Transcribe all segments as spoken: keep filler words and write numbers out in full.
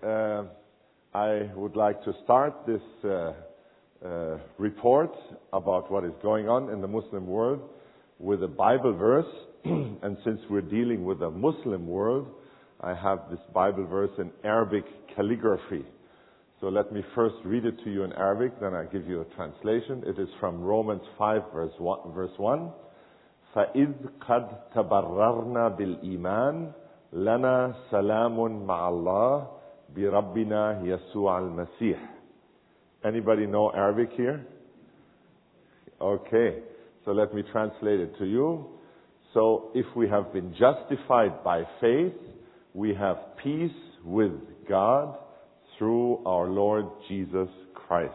uh, I would like to start this uh, uh, report about what is going on in the Muslim world with a Bible verse. And since we're dealing with the Muslim world, I have this Bible verse in Arabic calligraphy. So let me first read it to you in Arabic, then I give you a translation. It is from Romans five, verse one. فَإِذْ قَدْ تَبَرَّرْنَا بِالْإِيمَانِ لَنَا سَلَامٌ مَعَ اللَّهِ بِرَبِّنَا يَسُوعَ الْمَسِيحِ. Anybody know Arabic here? Okay, so let me translate it to you. So if we have been justified by faith, we have peace with God through our Lord Jesus Christ.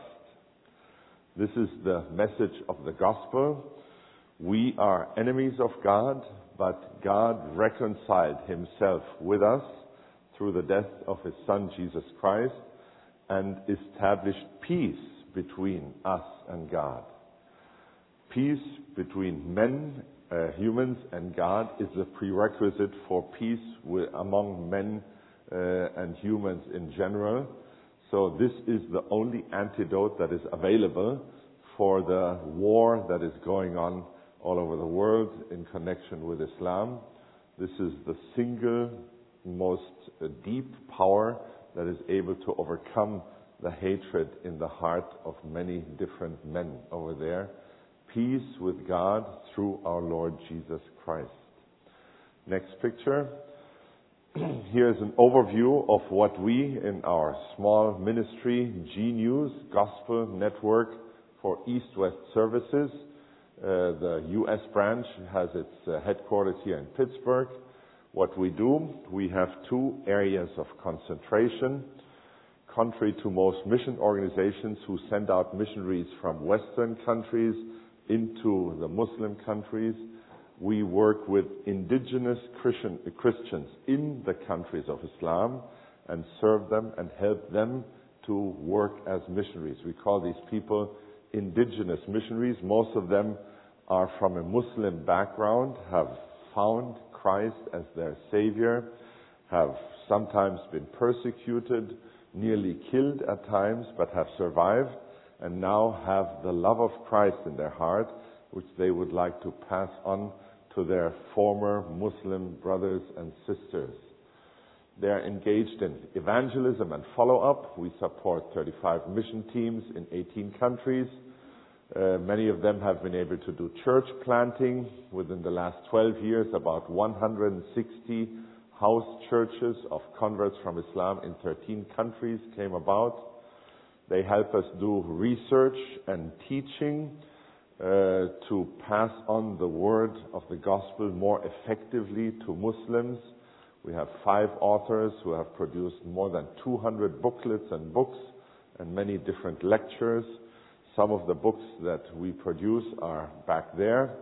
This is the message of the gospel. We are enemies of God, but God reconciled himself with us through the death of his Son, Jesus Christ, and established peace between us and God. Peace between men, uh, humans, and God is the prerequisite for peace with, among men uh, and humans in general. So this is the only antidote that is available for the war that is going on all over the world in connection with Islam. This is the single most uh, deep power that is able to overcome the hatred in the heart of many different men over there. Peace with God through our Lord Jesus Christ. Next picture. Here's an overview of what we in our small ministry, G News, Gospel Network for East-West Services. Uh, the U S branch has its uh, headquarters here in Pittsburgh. What we do, we have two areas of concentration. Contrary to most mission organizations who send out missionaries from Western countries into the Muslim countries, we work with indigenous Christian, Christians in the countries of Islam and serve them and help them to work as missionaries. We call these people indigenous missionaries. Most of them are from a Muslim background, have found Christ as their Savior, have sometimes been persecuted, nearly killed at times, but have survived, and now have the love of Christ in their heart, which they would like to pass on to their former Muslim brothers and sisters. They are engaged in evangelism and follow-up. We support thirty-five mission teams in eighteen countries. Uh, many of them have been able to do church planting. Within the last twelve years, about one hundred sixty house churches of converts from Islam in thirteen countries came about. They help us do research and teaching uh, to pass on the word of the gospel more effectively to Muslims. We have five authors who have produced more than two hundred booklets and books and many different lectures. Some of the books that we produce are back there.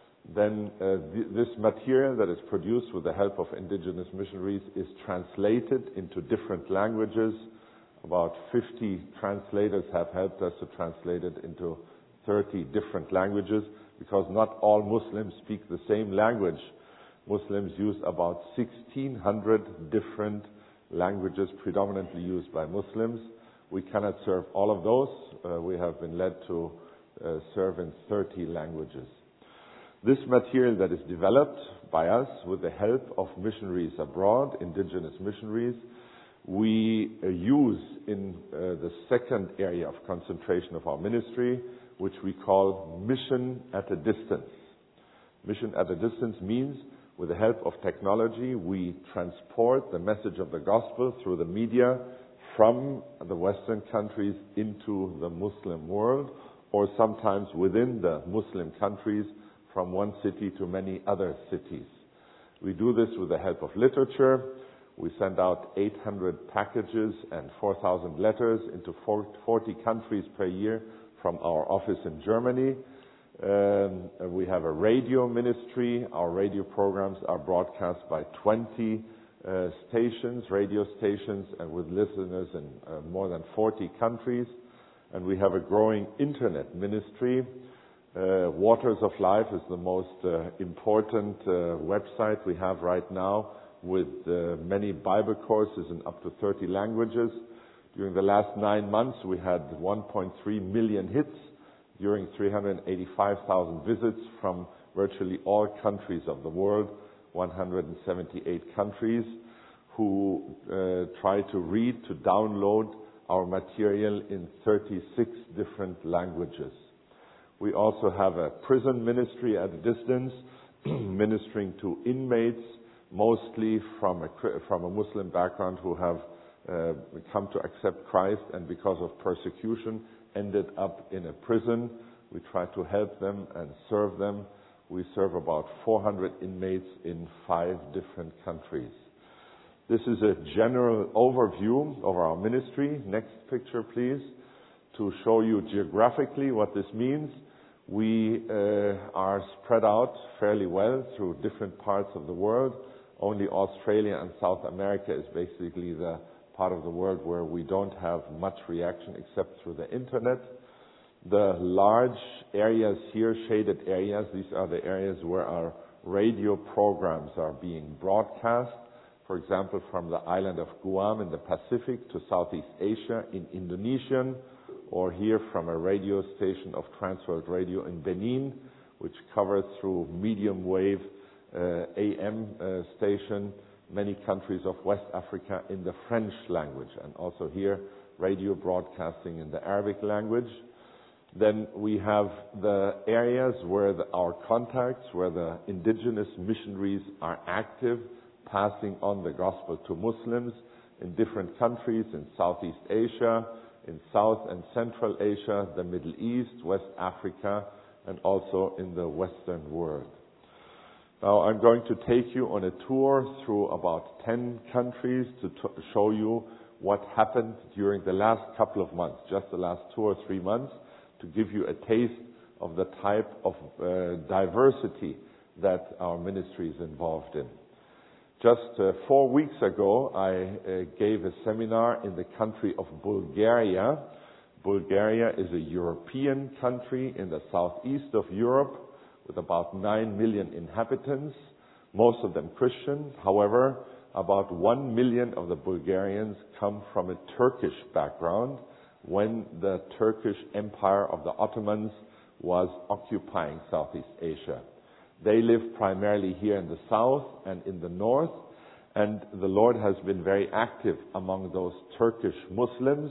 Then uh, th- this material that is produced with the help of indigenous missionaries is translated into different languages. About fifty translators have helped us to translate it into thirty different languages, because not all Muslims speak the same language. Muslims use about sixteen hundred different languages predominantly used by Muslims. We cannot serve all of those. Uh, we have been led to uh, serve in thirty languages. This material that is developed by us with the help of missionaries abroad, indigenous missionaries, we uh, use in uh, the second area of concentration of our ministry, which we call mission at a distance. Mission at a distance means with the help of technology, we transport the message of the gospel through the media from the Western countries into the Muslim world, or sometimes within the Muslim countries from one city to many other cities. We do this with the help of literature. We send out eight hundred packages and four thousand letters into forty countries per year from our office in Germany. Um, we have a radio ministry. Our radio programs are broadcast by twenty uh, stations, radio stations, and with listeners in uh, more than forty countries. And we have a growing internet ministry. Uh, Waters of Life is the most uh, important uh, website we have right now, with uh, many Bible courses in up to thirty languages. During the last nine months, we had one point three million hits during three hundred eighty-five thousand visits from virtually all countries of the world, one hundred seventy-eight countries, who uh, try to read, to download our material in thirty-six different languages. We also have a prison ministry at a distance, ministering to inmates, mostly from a, from a Muslim background, who have uh, come to accept Christ and because of persecution ended up in a prison. We try to help them and serve them. We serve about four hundred inmates in five different countries. This is a general overview of our ministry. Next picture, please, to show you geographically what this means. We uh, are spread out fairly well through different parts of the world. Only Australia and South America is basically the part of the world where we don't have much reaction except through the internet. The large areas here, shaded areas, these are the areas where our radio programs are being broadcast. For example, from the island of Guam in the Pacific to Southeast Asia in Indonesian, or here from a radio station of Transworld Radio in Benin, which covers through medium wave uh, A M uh, station many countries of West Africa in the French language, and also here radio broadcasting in the Arabic language. Then we have the areas where the, our contacts, where the indigenous missionaries are active, passing on the gospel to Muslims in different countries in Southeast Asia, in South and Central Asia, the Middle East, West Africa, and also in the Western world. Now I'm going to take you on a tour through about ten countries to t- show you what happened during the last couple of months, just the last two or three months, to give you a taste of the type of uh, diversity that our ministry is involved in. Just uh, four weeks ago, I uh, gave a seminar in the country of Bulgaria. Bulgaria is a European country in the southeast of Europe with about nine million inhabitants, most of them Christian. However, about one million of the Bulgarians come from a Turkish background when the Turkish Empire of the Ottomans was occupying Southeast Asia. They live primarily here in the south and in the north, and the Lord has been very active among those Turkish Muslims.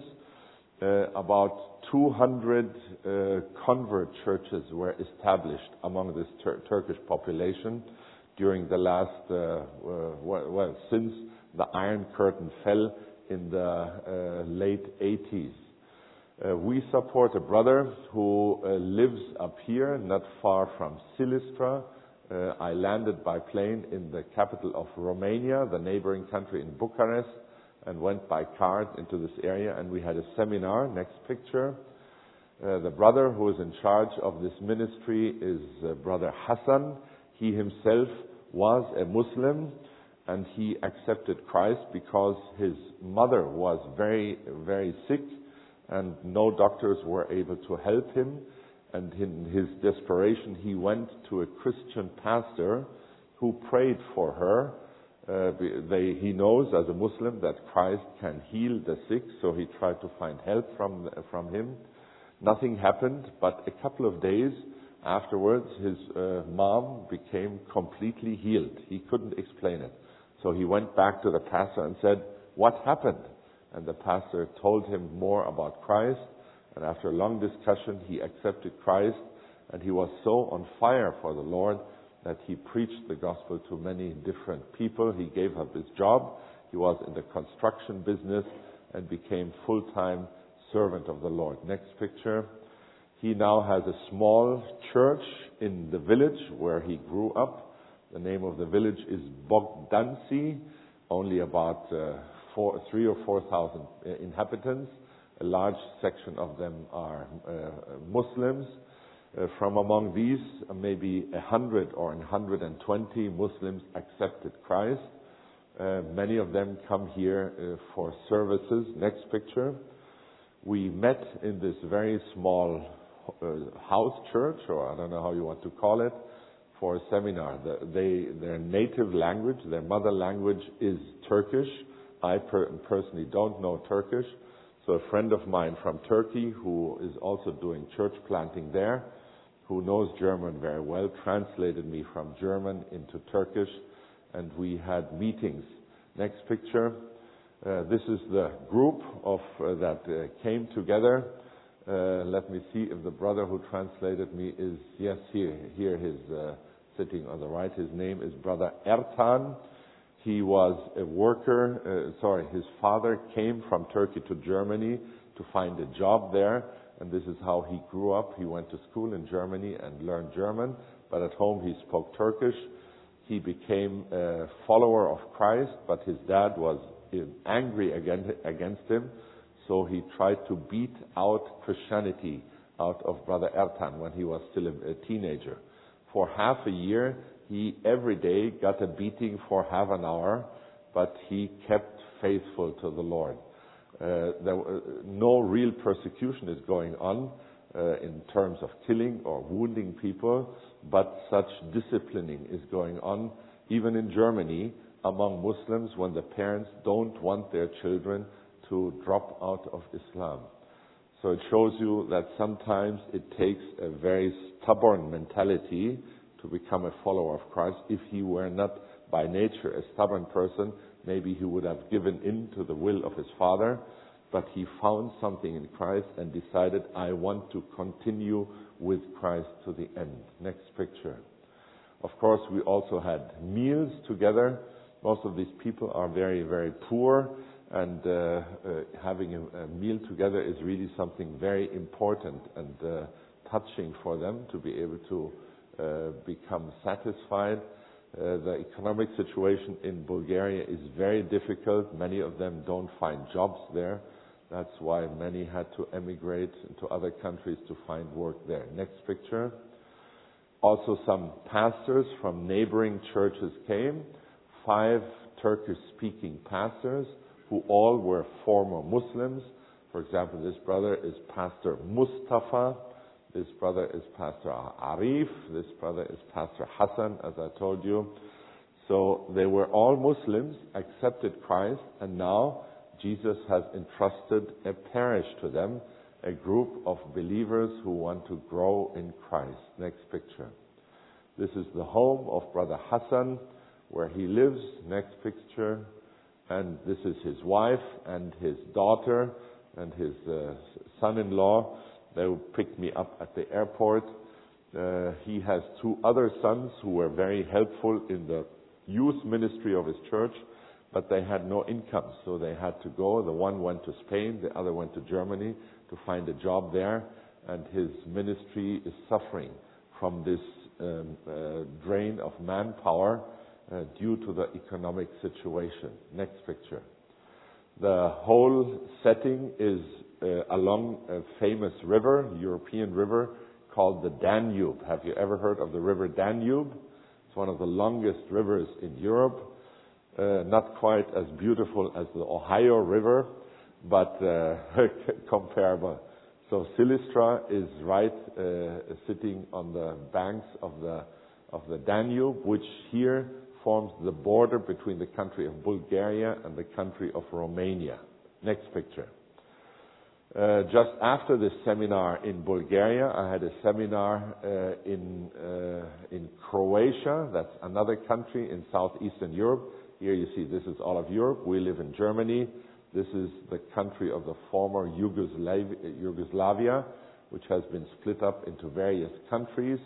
Uh, about two hundred uh, convert churches were established among this tur- Turkish population during the last, uh, uh, well, well, since the Iron Curtain fell in the uh, late eighties. Uh, we support a brother who uh, lives up here, not far from Silistra. Uh, I landed by plane in the capital of Romania, the neighboring country in Bucharest, and went by car into this area, and we had a seminar. Next picture. Uh, the brother who is in charge of this ministry is uh, Brother Hassan. He himself was a Muslim, and he accepted Christ because his mother was very, very sick, and no doctors were able to help him. And in his desperation, he went to a Christian pastor who prayed for her. Uh, they, he knows as a Muslim that Christ can heal the sick, so he tried to find help from, from him. Nothing happened, but a couple of days afterwards, his uh, mom became completely healed. He couldn't explain it. So he went back to the pastor and said, "What happened?" And the pastor told him more about Christ. And after a long discussion, he accepted Christ, and he was so on fire for the Lord that he preached the gospel to many different people. He gave up his job. He was in the construction business and became full-time servant of the Lord. Next picture. He now has a small church in the village where he grew up. The name of the village is Bogdanci, only about uh, four, three or four thousand uh, inhabitants. A large section of them are uh, Muslims. Uh, from among these, uh, maybe a hundred or a hundred and twenty Muslims accepted Christ. Uh, many of them come here uh, for services. Next picture. We met in this very small uh, house church, or I don't know how you want to call it, for a seminar. The, they, their native language, their mother language is Turkish. I per- personally don't know Turkish. So a friend of mine from Turkey who is also doing church planting there, who knows German very well, translated me from German into Turkish, and we had meetings. Next picture. Uh, this is the group of uh, that uh, came together. Uh, let me see if the brother who translated me is, yes, here, here he's uh, sitting on the right. His name is Brother Ertan. He was a worker, uh, sorry, his father came from Turkey to Germany to find a job there, and this is how he grew up. He went to school in Germany and learned German, but at home he spoke Turkish. He became a follower of Christ, but his dad was angry against him, so he tried to beat out Christianity out of Brother Ertan when he was still a teenager. For half a year, he every day got a beating for half an hour, but he kept faithful to the Lord. Uh, there, uh, no real persecution is going on uh, in terms of killing or wounding people, but such disciplining is going on, even in Germany, among Muslims, when the parents don't want their children to drop out of Islam. So it shows you that sometimes it takes a very stubborn mentality to become a follower of Christ. If he were not by nature a stubborn person, maybe he would have given in to the will of his father, but he found something in Christ and decided, I want to continue with Christ to the end. Next picture. Of course, we also had meals together. Most of these people are very, very poor, and uh, uh, having a, a meal together is really something very important and uh, touching for them to be able to uh, become satisfied. Uh, the economic situation in Bulgaria is very difficult. Many of them don't find jobs there. That's why many had to emigrate to other countries to find work there. Next picture. Also, some pastors from neighboring churches came. Five Turkish-speaking pastors who all were former Muslims. For example, this brother is Pastor Mustafa. This brother is Pastor Arif. This brother is Pastor Hassan, as I told you. So they were all Muslims, accepted Christ, and now Jesus has entrusted a parish to them, a group of believers who want to grow in Christ. Next picture. This is the home of Brother Hassan, where he lives. Next picture. And this is his wife and his daughter and his uh, son-in-law. They will pick me up at the airport. Uh, he has two other sons who were very helpful in the youth ministry of his church, but they had no income, so they had to go. The one went to Spain, the other went to Germany to find a job there, and his ministry is suffering from this um, uh, drain of manpower uh, due to the economic situation. Next picture. The whole setting is uh, along a famous river, European river, called the Danube. Have you ever heard of the river Danube? It's one of the longest rivers in Europe. Uh, not quite as beautiful as the Ohio River, but uh, comparable. So Silistra is right uh, sitting on the banks of the of the Danube, which here forms the border between the country of Bulgaria and the country of Romania. Next picture. Uh, just after this seminar in Bulgaria, I had a seminar uh, in uh, in Croatia. That's another country in southeastern Europe. Here you see this is all of Europe. We live in Germany. This is the country of the former Yugoslavia, Yugoslavia which has been split up into various countries.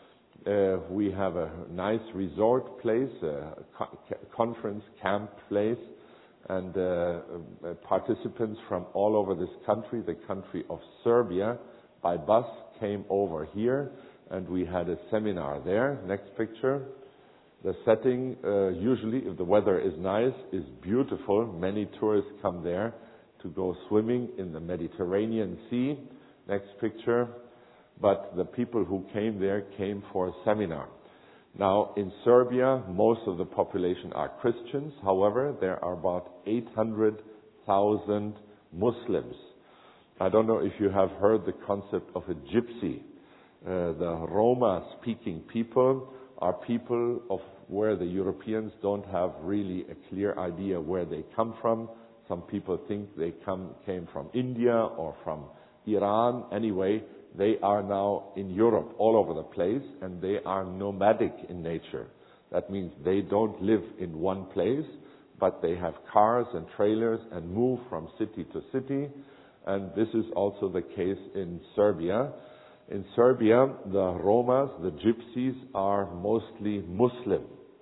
Uh, we have a nice resort place, a co- conference camp place, and uh, uh, participants from all over this country, the country of Serbia, by bus came over here, and we had a seminar there. Next picture. The setting, uh, usually, if the weather is nice, is beautiful. Many tourists come there to go swimming in the Mediterranean Sea. Next picture. But the people who came there came for a seminar. Now, in Serbia, most of the population are Christians. However, there are about eight hundred thousand Muslims. I don't know if you have heard the concept of a gypsy. Uh, the Roma-speaking people are people of where the Europeans don't have really a clear idea where they come from. Some people think they come came from India or from Iran. Anyway, they are now in Europe all over the place, and they are nomadic in nature. That means they don't live in one place, but they have cars and trailers and move from city to city. And this is also the case in Serbia. In Serbia, the Romas, the Gypsies, are mostly Muslim.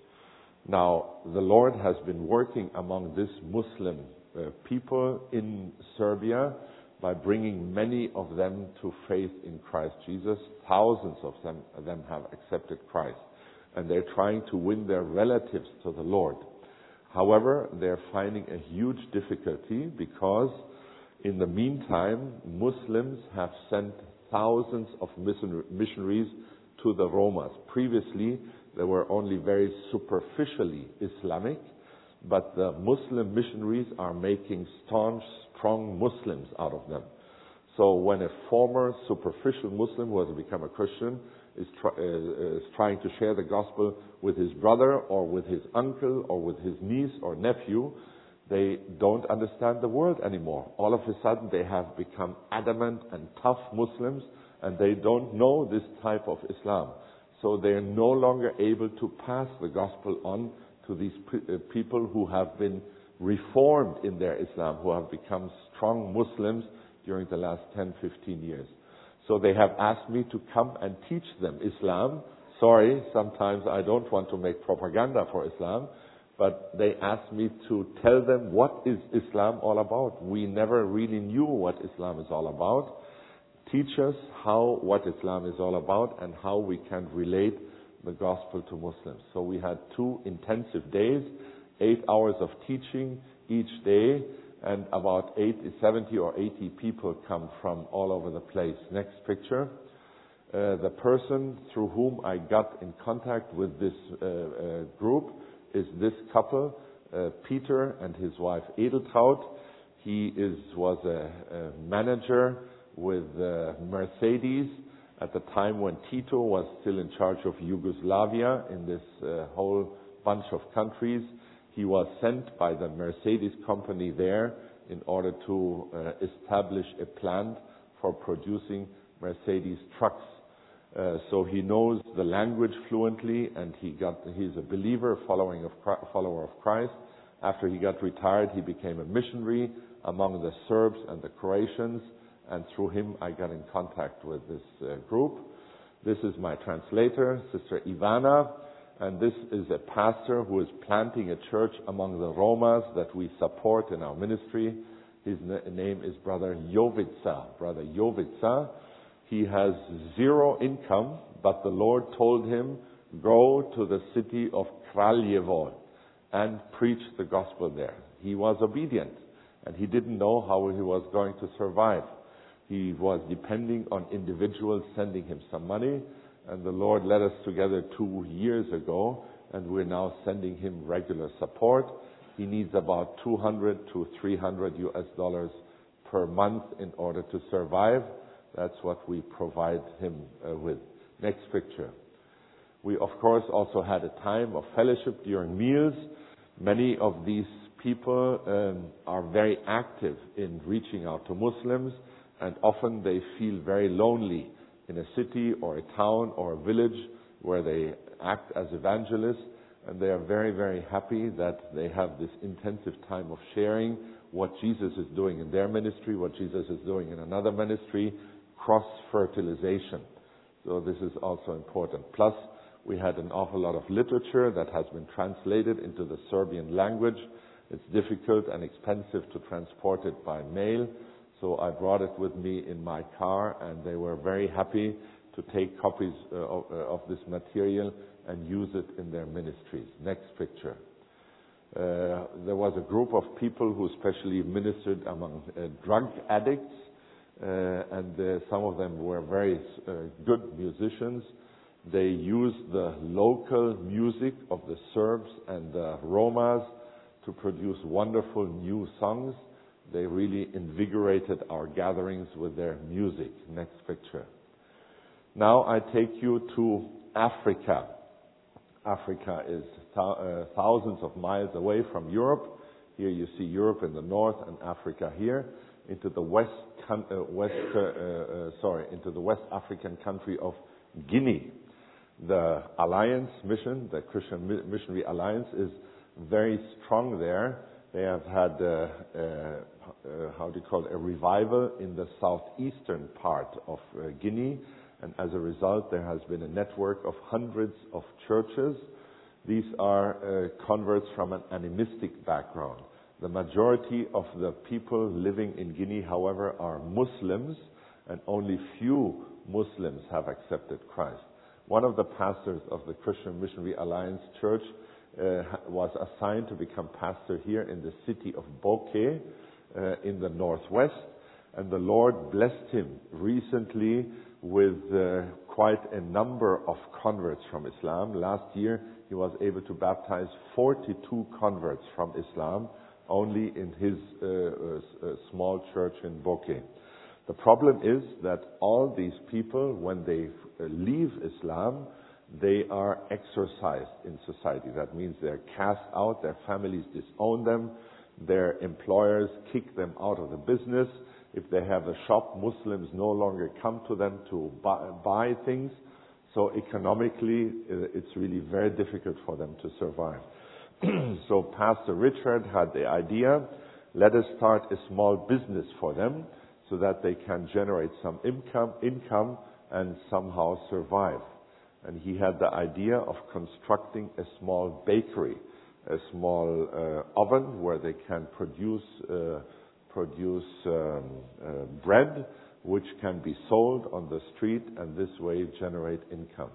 Now, the Lord has been working among this Muslim uh, people in Serbia by bringing many of them to faith in Christ Jesus. Thousands of them, of them have accepted Christ, and they're trying to win their relatives to the Lord. However, they're finding a huge difficulty because in the meantime, Muslims have sent thousands of missionaries to the Romas. Previously, they were only very superficially Islamic, but the Muslim missionaries are making staunch, strong Muslims out of them. So when a former superficial Muslim who has become a Christian is, try, uh, is trying to share the gospel with his brother or with his uncle or with his niece or nephew, they don't understand the word anymore. All of a sudden they have become adamant and tough Muslims, and they don't know this type of Islam. So they are no longer able to pass the gospel on to these pe- uh, people who have been reformed in their Islam, who have become strong Muslims during the last ten, fifteen years. So they have asked me to come and teach them Islam. Sorry, sometimes I don't want to make propaganda for Islam, but they asked me to tell them what is Islam all about. We never really knew what Islam is all about. Teach us how, what Islam is all about and how we can relate the gospel to Muslims. So we had two intensive days, eight hours of teaching each day, and about eighty, seventy or eighty people come from all over the place. Next picture. Uh, the person through whom I got in contact with this uh, uh, group is this couple, uh, Peter and his wife Edeltraut. He is was a, a manager with uh, Mercedes at the time when Tito was still in charge of Yugoslavia in this uh, whole bunch of countries. He was sent by the Mercedes company there in order to uh, establish a plant for producing Mercedes trucks. Uh, so he knows the language fluently, and he got he's a believer, following of follower of Christ. After he got retired, he became a missionary among the Serbs and the Croatians, and through him I got in contact with this uh, group. This is my translator, Sister Ivana, and this is a pastor who is planting a church among the Romas that we support in our ministry. His na- name is Brother Jovica. Brother Jovica. He has zero income, but the Lord told him, go to the city of Kraljevo and preach the gospel there. He was obedient, and he didn't know how he was going to survive. He was depending on individuals sending him some money, and the Lord led us together two years ago, and we're now sending him regular support. He needs about two hundred to three hundred U S dollars per month in order to survive. That's what we provide him uh, with. Next picture. We, of course, also had a time of fellowship during meals. Many of these people um, are very active in reaching out to Muslims, and often they feel very lonely in a city or a town or a village where they act as evangelists, and they are very, very happy that they have this intensive time of sharing what Jesus is doing in their ministry, what Jesus is doing in another ministry, cross-fertilization. So this is also important. Plus, we had an awful lot of literature that has been translated into the Serbian language. It's difficult and expensive to transport it by mail, so I brought it with me in my car, and they were very happy to take copies uh, of, uh, of this material and use it in their ministries. Next picture. Uh, there was a group of people who especially ministered among uh, drug addicts, uh, and uh, some of them were very uh, good musicians. They used the local music of the Serbs and the Romas to produce wonderful new songs. They really invigorated our gatherings with their music. Next picture. Now I take you to Africa. Africa is th- uh, thousands of miles away from Europe. Here you see Europe in the north and Africa here. Into the west, con- uh, west uh, uh, sorry, into the West African country of Guinea. The Alliance mission, the Christian Mi- Missionary Alliance, is very strong there. They have had, uh, uh, uh, how do you call it, a revival in the southeastern part of uh, Guinea, and as a result, there has been a network of hundreds of churches. These are uh, converts from an animistic background. The majority of the people living in Guinea, however, are Muslims, and only few Muslims have accepted Christ. One of the pastors of the Christian Missionary Alliance Church uh, was assigned to become pastor here in the city of Bokeh uh, in the northwest, and the Lord blessed him recently with uh, quite a number of converts from Islam. Last year, he was able to baptize forty-two converts from Islam only in his uh, uh, small church in Bokeh. The problem is that all these people, when they uh, leave Islam, they are exorcised in society. That means they're cast out, their families disown them, their employers kick them out of the business. If they have a shop, Muslims no longer come to them to buy, buy things. So economically, uh, it's really very difficult for them to survive. So Pastor Richard had the idea, let us start a small business for them so that they can generate some income, income and somehow survive. And he had the idea of constructing a small bakery, a small uh, oven where they can produce uh, produce um, uh, bread, which can be sold on the street and this way generate income.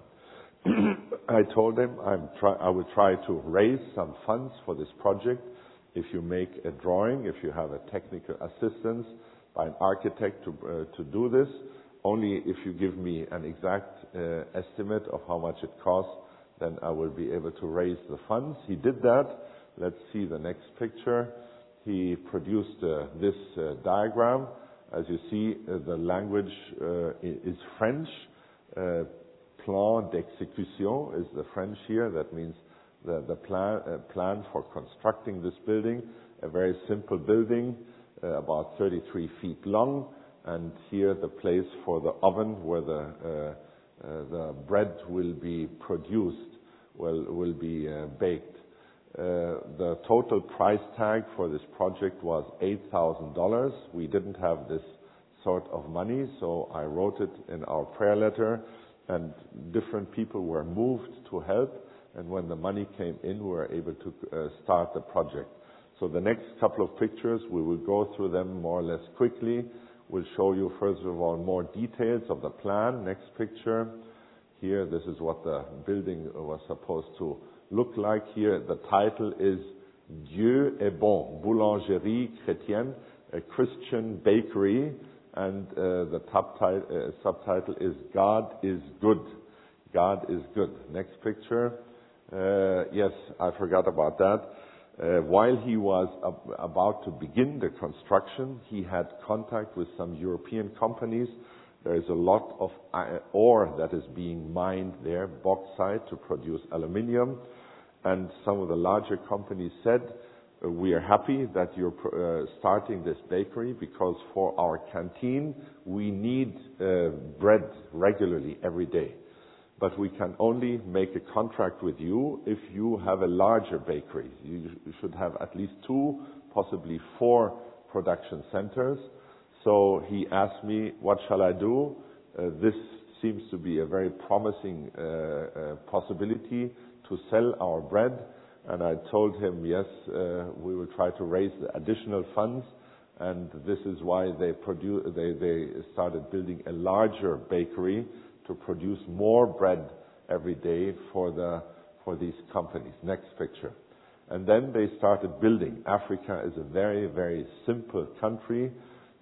I told him I'm try, I will try to raise some funds for this project. If you make a drawing, if you have a technical assistance by an architect to uh, to do this, only if you give me an exact uh, estimate of how much it costs, then I will be able to raise the funds. He did that. Let's see the next picture. He produced uh, this uh, diagram. As you see, uh, the language uh, is French. Uh, plan d'exécution is the French here. That means the, the plan, uh, plan for constructing this building. A very simple building, uh, about thirty-three feet long. And here the place for the oven where the, uh, uh, the bread will be produced, will, will be uh, baked. Uh, the total price tag for this project was eight thousand dollars. We didn't have this sort of money, so I wrote it in our prayer letter, and different people were moved to help, and when the money came in, we were able to uh, start the project. So the next couple of pictures, we will go through them more or less quickly. We'll show you, first of all, more details of the plan. Next picture. Here, this is what the building was supposed to look like. Here, the title is Dieu est bon, Boulangerie Chrétienne, a Christian bakery, and uh, the subtitle, uh, subtitle is God is good. God is good. Next picture. Uh, yes, I forgot about that. Uh, while he was ab- about to begin the construction, he had contact with some European companies. There is a lot of uh, ore that is being mined there, bauxite, to produce aluminium. And some of the larger companies said, uh, we are happy that you're uh, starting this bakery because for our canteen, we need uh, bread regularly every day. But we can only make a contract with you if you have a larger bakery. You should have at least two, possibly four production centers. So he asked me, what shall I do? Uh, this seems to be a very promising uh, uh, possibility to sell our bread. And I told him, yes, uh, we will try to raise the additional funds. And this is why they, produ- they, they started building a larger bakery to produce more bread every day for the for these companies. Next picture. And then they started building. Africa is a very, very simple country,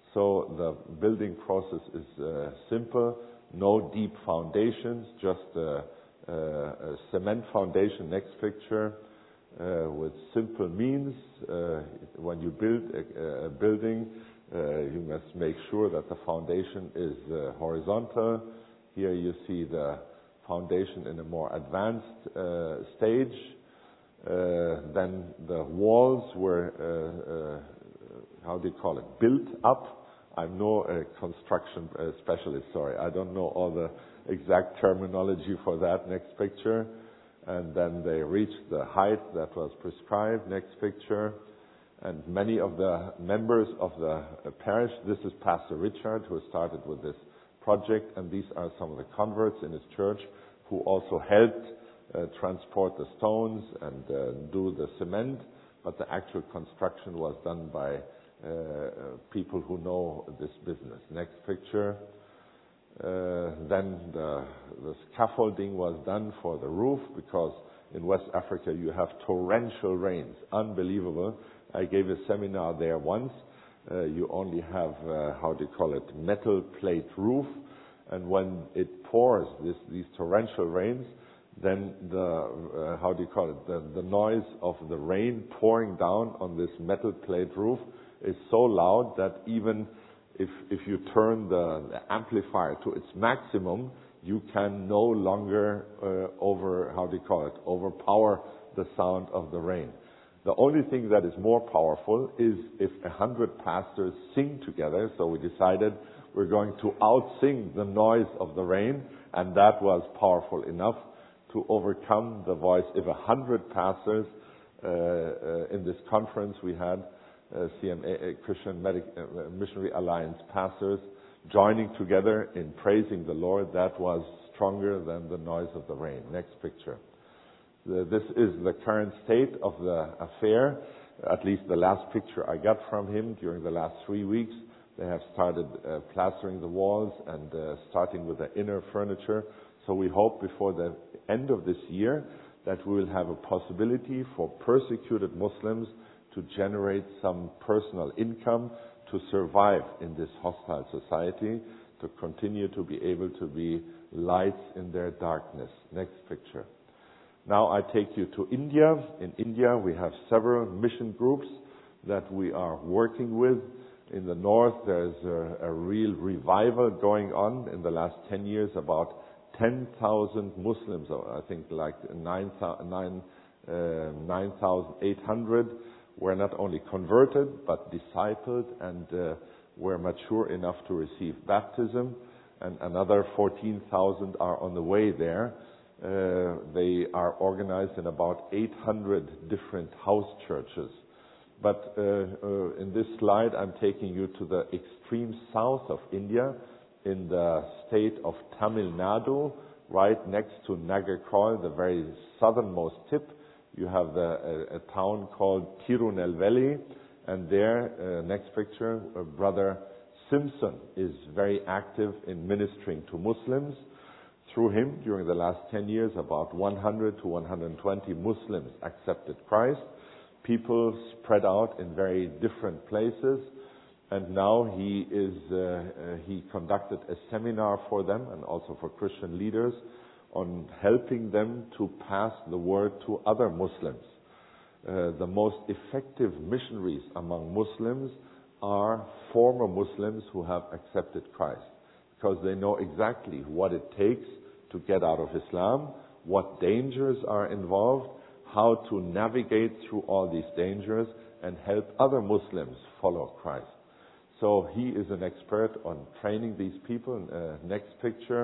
so the building process is uh, simple. No deep foundations, just a, a, a cement foundation. Next picture. Uh, with simple means, uh, when you build a, a building, uh, you must make sure that the foundation is uh, horizontal. Here you see the foundation in a more advanced uh, stage. Uh, then the walls were, uh, uh, how do you call it, built up. I'm no uh, construction uh, specialist, sorry. I don't know all the exact terminology for that. Next picture. And then they reached the height that was prescribed. Next picture. And many of the members of the uh, parish, this is Pastor Richard, who started with this project, and these are some of the converts in his church who also helped uh, transport the stones and uh, do the cement, but the actual construction was done by uh, people who know this business. Next picture. Uh, then the, the scaffolding was done for the roof, because in West Africa you have torrential rains, unbelievable. I gave a seminar there once. Uh, you only have, uh, how do you call it, metal plate roof, and when it pours this, these torrential rains, then the, uh, how do you call it, the, the noise of the rain pouring down on this metal plate roof is so loud that even if, if you turn the, the amplifier to its maximum, you can no longer uh, over, how do you call it, overpower the sound of the rain. The only thing that is more powerful is if a hundred pastors sing together. So we decided we're going to out-sing the noise of the rain, and that was powerful enough to overcome the voice. If a hundred pastors uh, uh, in this conference we had, uh, C M A, uh, Christian Medic, uh, Missionary Alliance pastors, joining together in praising the Lord, that was stronger than the noise of the rain. Next picture. The, this is the current state of the affair, at least the last picture I got from him during the last three weeks. They have started uh, plastering the walls and uh, starting with the inner furniture. So we hope before the end of this year that we will have a possibility for persecuted Muslims to generate some personal income to survive in this hostile society, to continue to be able to be lights in their darkness. Next picture. Now I take you to India. In India we have several mission groups that we are working with. In the north there's a, a real revival going on. In the last ten years, about ten thousand Muslims, I think like nine thousand eight hundred, were not only converted but discipled and uh, were mature enough to receive baptism, and another fourteen thousand are on the way there. Uh, they are organized in about eight hundred different house churches. But uh, uh, in this slide, I'm taking you to the extreme south of India, in the state of Tamil Nadu, right next to Nagarkoil, the very southernmost tip. You have the, a, a town called Tirunelveli, and there, uh, next picture, uh, Brother Simpson is very active in ministering to Muslims. Through him, during the last ten years, about one hundred to one hundred twenty Muslims accepted Christ. People spread out in very different places, and now he is uh, uh, he conducted a seminar for them and also for Christian leaders on helping them to pass the word to other Muslims. Uh, the most effective missionaries among Muslims are former Muslims who have accepted Christ, because they know exactly what it takes to get out of Islam, what dangers are involved, how to navigate through all these dangers and help other Muslims follow Christ. So he is an expert on training these people. Uh, next picture.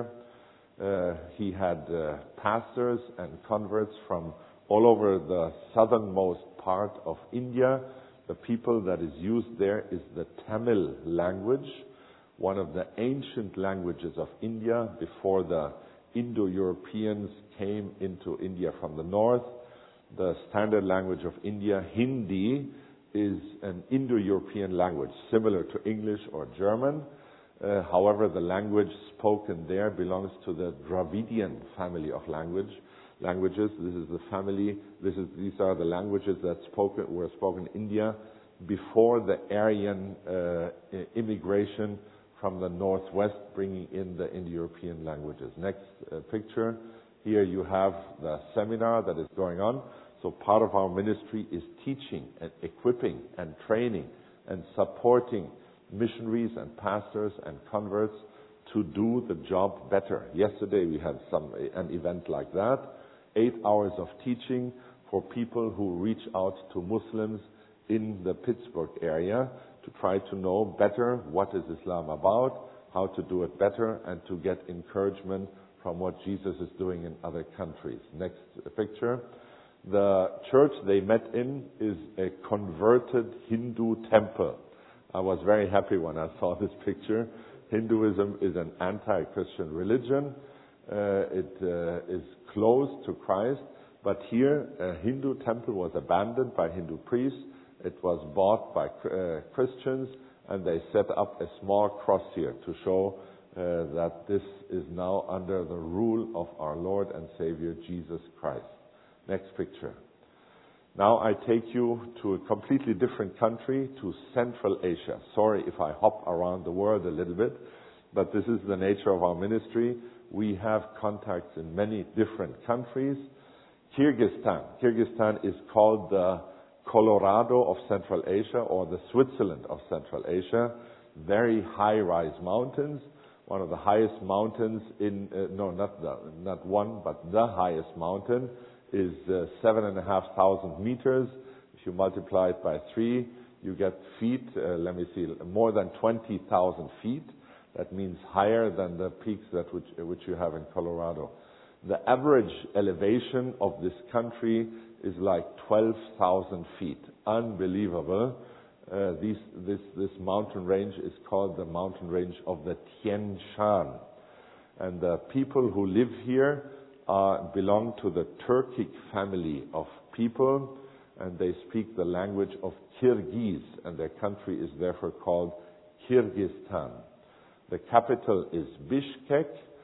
Uh, he had uh, pastors and converts from all over the southernmost part of India. The people that is used there is the Tamil language, one of the ancient languages of India before the Indo-Europeans came into India from the north. The standard language of India, Hindi, is an Indo-European language, similar to English or German. Uh, however, the language spoken there belongs to the Dravidian family of language languages. This is the family. This is these are the languages that spoken were spoken in India before the Aryan uh, immigration from the northwest, bringing in the Indo-European languages. Next uh, picture. Here you have the seminar that is going on. So part of our ministry is teaching and equipping and training and supporting missionaries and pastors and converts to do the job better. Yesterday we had some an event like that, eight hours of teaching for people who reach out to Muslims in the Pittsburgh area to try to know better what is Islam about, how to do it better, and to get encouragement from what Jesus is doing in other countries. Next picture. The church they met in is a converted Hindu temple. I was very happy when I saw this picture. Hinduism is an anti-Christian religion. Uh, it uh, is close to Christ, but here a Hindu temple was abandoned by Hindu priests. It was bought by uh, Christians, and they set up a small cross here to show uh, that this is now under the rule of our Lord and Savior Jesus Christ. Next picture. Now I take you to a completely different country, to Central Asia. Sorry if I hop around the world a little bit, but this is the nature of our ministry. We have contacts in many different countries. Kyrgyzstan. Kyrgyzstan is called the Colorado of Central Asia, or the Switzerland of Central Asia. Very high-rise mountains. One of the highest mountains in, uh, no, not the, not one, but the highest mountain is uh, seven and a half thousand meters. If you multiply it by three, you get feet, uh, let me see, more than twenty thousand feet. That means higher than the peaks that which, which you have in Colorado. The average elevation of this country is like twelve thousand feet. Unbelievable. Uh, these, this, this mountain range is called the mountain range of the Tian Shan. And the people who live here uh, belong to the Turkic family of people, and they speak the language of Kyrgyz, and their country is therefore called Kyrgyzstan. The capital is Bishkek,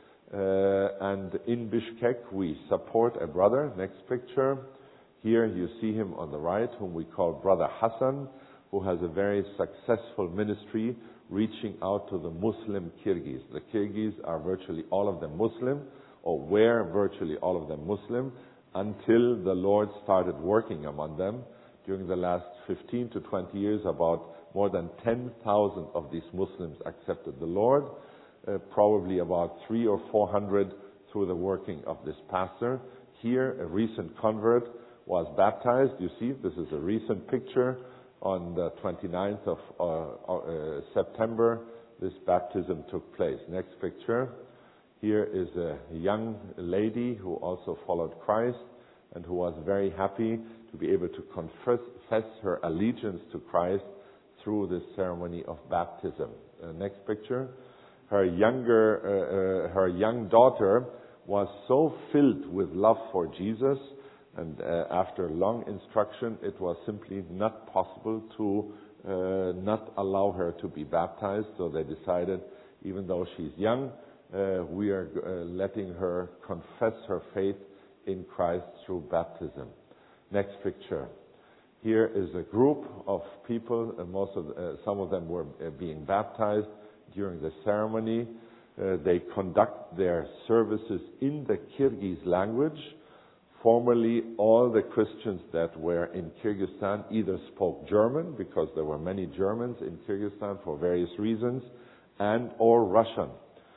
uh, and in Bishkek we support a brother. Next picture. Here you see him on the right, whom we call Brother Hassan, who has a very successful ministry reaching out to the Muslim Kyrgyz. The Kyrgyz are virtually all of them Muslim, or were virtually all of them Muslim, until the Lord started working among them. During the last fifteen to twenty years, about more than ten thousand of these Muslims accepted the Lord, uh, probably about three or four hundred through the working of this pastor. Here, a recent convert was baptized. You see, this is a recent picture. On the twenty-ninth of uh, uh, September, this baptism took place. Next picture. Here is a young lady who also followed Christ and who was very happy to be able to confess her allegiance to Christ through this ceremony of baptism. Uh, next picture. Her younger, uh, uh, her young daughter was so filled with love for Jesus, and uh, after long instruction, it was simply not possible to uh, not allow her to be baptized. So they decided, even though she's young, uh, we are uh, letting her confess her faith in Christ through baptism. Next picture. Here is a group of people, and most of uh, some of them were uh, being baptized during the ceremony. Uh, they conduct their services in the Kyrgyz language. Formerly, all the Christians that were in Kyrgyzstan either spoke German, because there were many Germans in Kyrgyzstan for various reasons, and or Russian.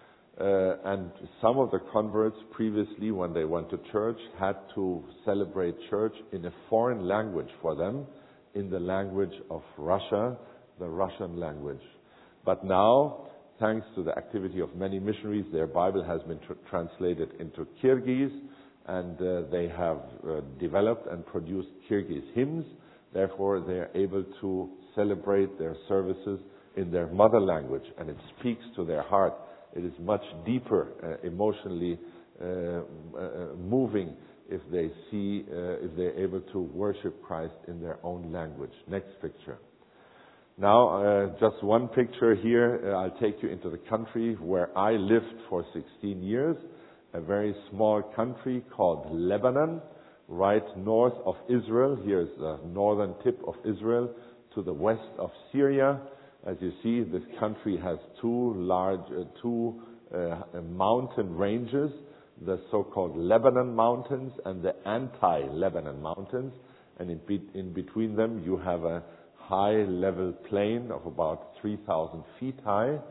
Uh, and some of the converts previously, when they went to church, had to celebrate church in a foreign language for them, in the language of Russia, the Russian language. But now, thanks to the activity of many missionaries, their Bible has been tr- translated into Kyrgyz, and uh, they have uh, developed and produced Kyrgyz hymns. Therefore, they are able to celebrate their services in their mother language, and it speaks to their heart. It is much deeper, uh, emotionally uh, uh, moving if they see, uh, if they're able to worship Christ in their own language. Next picture. Now, uh, just one picture here. Uh, I'll take you into the country where I lived for sixteen years. A very small country called Lebanon, right north of Israel. Here's the northern tip of Israel to the west of Syria. As you see, this country has two large, uh, two uh, mountain ranges, the so-called Lebanon Mountains and the anti-Lebanon Mountains. And in, be- in between them, you have a high level plain of about three thousand feet high.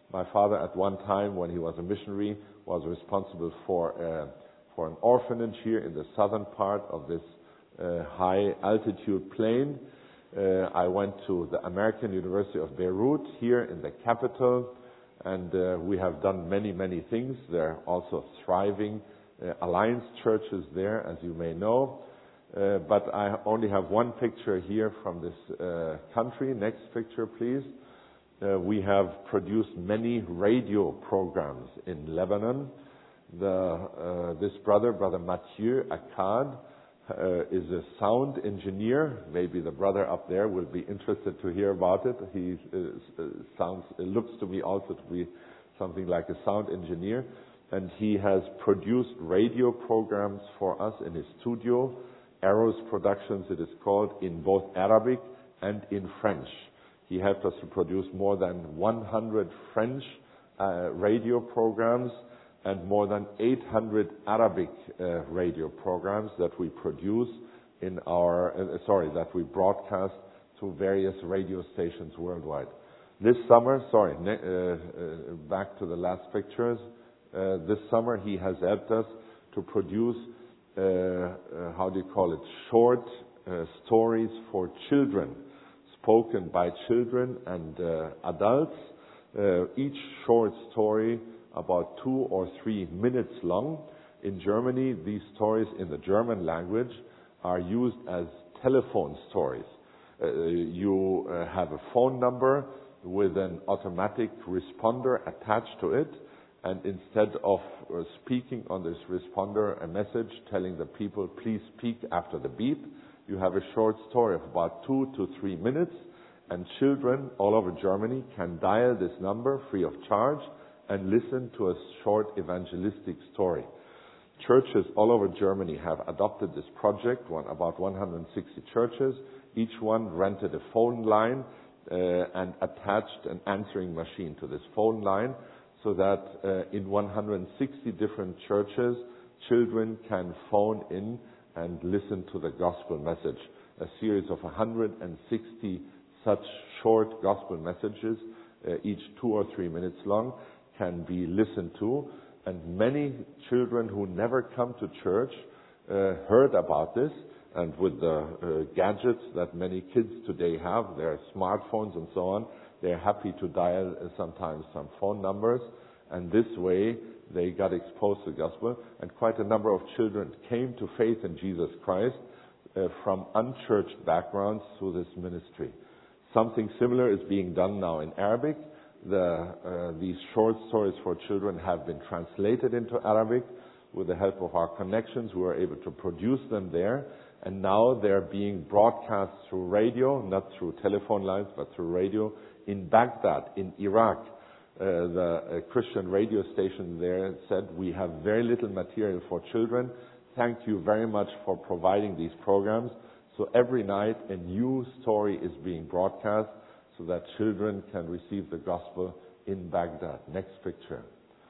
My father, at one time, when he was a missionary, was responsible for uh, for an orphanage here in the southern part of this uh, high altitude plain. Uh, I went to the American University of Beirut here in the capital, and uh, we have done many, many things. There are also thriving uh, alliance churches there, as you may know. Uh, but I only have one picture here from this uh, country. Next picture, please. Uh, we have produced many radio programs in Lebanon. The, uh, this brother, Brother Mathieu Akkad, uh, is a sound engineer. Maybe the brother up there will be interested to hear about it. He uh, sounds, it looks to me also to be something like a sound engineer. And he has produced radio programs for us in his studio, Arrows Productions it is called, in both Arabic and in French. He helped us to produce more than one hundred French uh, radio programs and more than eight hundred Arabic uh, radio programs that we produce in our, uh, sorry, that we broadcast to various radio stations worldwide. This summer, sorry, ne- uh, uh, back to the last pictures. Uh, this summer he has helped us to produce, uh, uh, how do you call it, short uh, stories for children, spoken by children and uh, adults. Uh, each short story about two or three minutes long. In Germany, these stories in the German language are used as telephone stories. Uh, you uh, have a phone number with an automatic responder attached to it, and instead of uh, speaking on this responder a message telling the people, please speak after the beep, you have a short story of about two to three minutes, and children all over Germany can dial this number free of charge and listen to a short evangelistic story. Churches all over Germany have adopted this project, one, about one hundred sixty churches. Each one rented a phone line uh, and attached an answering machine to this phone line, so that uh, in one hundred sixty different churches, children can phone in and listen to the gospel message. A series of one hundred sixty such short gospel messages, uh, each two or three minutes long, can be listened to. And many children who never come to church uh, heard about this, and with the uh, gadgets that many kids today have, their smartphones and so on, they're happy to dial uh, sometimes some phone numbers, and this way they got exposed to the gospel, and quite a number of children came to faith in Jesus Christ uh, from unchurched backgrounds through this ministry. Something similar is being done now in Arabic. The, uh, these short stories for children have been translated into Arabic with the help of our connections. We were able to produce them there, and now they're being broadcast through radio, not through telephone lines, but through radio in Baghdad, in Iraq. Uh, the uh, Christian radio station there said, we have very little material for children. Thank you very much for providing these programs. So every night a new story is being broadcast so that children can receive the gospel in Baghdad. Next picture.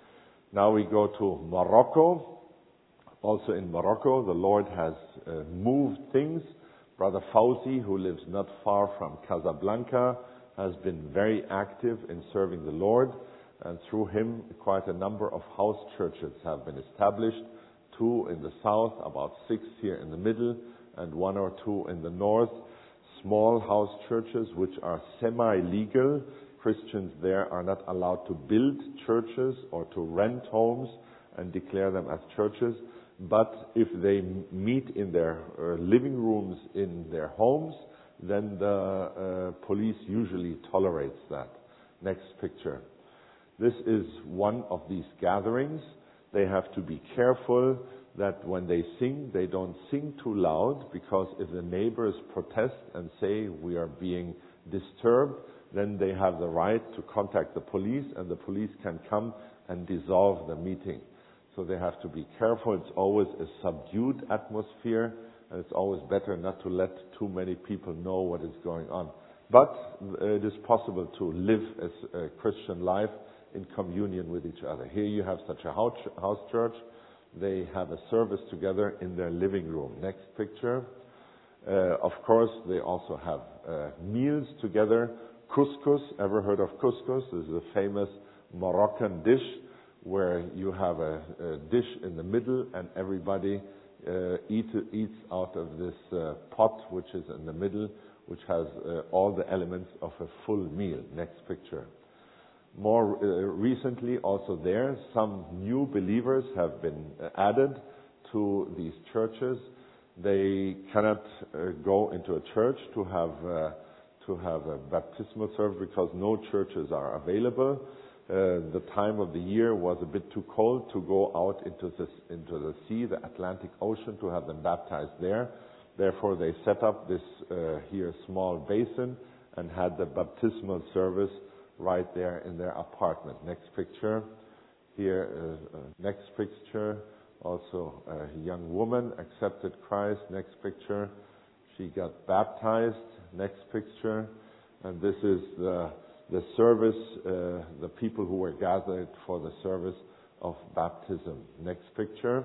Now we go to Morocco. Also in Morocco, the Lord has uh, moved things. Brother Fauzi, who lives not far from Casablanca, has been very active in serving the Lord, and through him quite a number of house churches have been established, two in the south, about six here in the middle, and one or two in the north. Small house churches which are semi-legal. Christians there are not allowed to build churches or to rent homes and declare them as churches, but if they meet in their uh, living rooms in their homes, then the uh, police usually tolerates that. Next picture. This is one of these gatherings. They have to be careful that when they sing, they don't sing too loud, because if the neighbors protest and say we are being disturbed, then they have the right to contact the police, and the police can come and dissolve the meeting. So they have to be careful. It's always a subdued atmosphere, and it's always better not to let too many people know what is going on. But uh, it is possible to live as a Christian life in communion with each other. Here you have such a house church. They have a service together in their living room. Next picture. Uh, of course, they also have uh, meals together. Couscous. Ever heard of couscous? This is a famous Moroccan dish where you have a, a dish in the middle and everybody uh, eat, eats out of this uh, pot which is in the middle, which has uh, all the elements of a full meal. Next picture. More uh, recently, also there, some new believers have been uh, added to these churches. They cannot uh, go into a church to have uh, to have a baptismal service because no churches are available. Uh, the time of the year was a bit too cold to go out into the into the sea, the Atlantic Ocean, to have them baptized there. Therefore, they set up this uh, here small basin and had the baptismal service right there in their apartment. Next picture. Here, uh, uh, next picture. Also, a young woman accepted Christ. Next picture. She got baptized. Next picture. And this is the, the service, uh, the people who were gathered for the service of baptism. Next picture.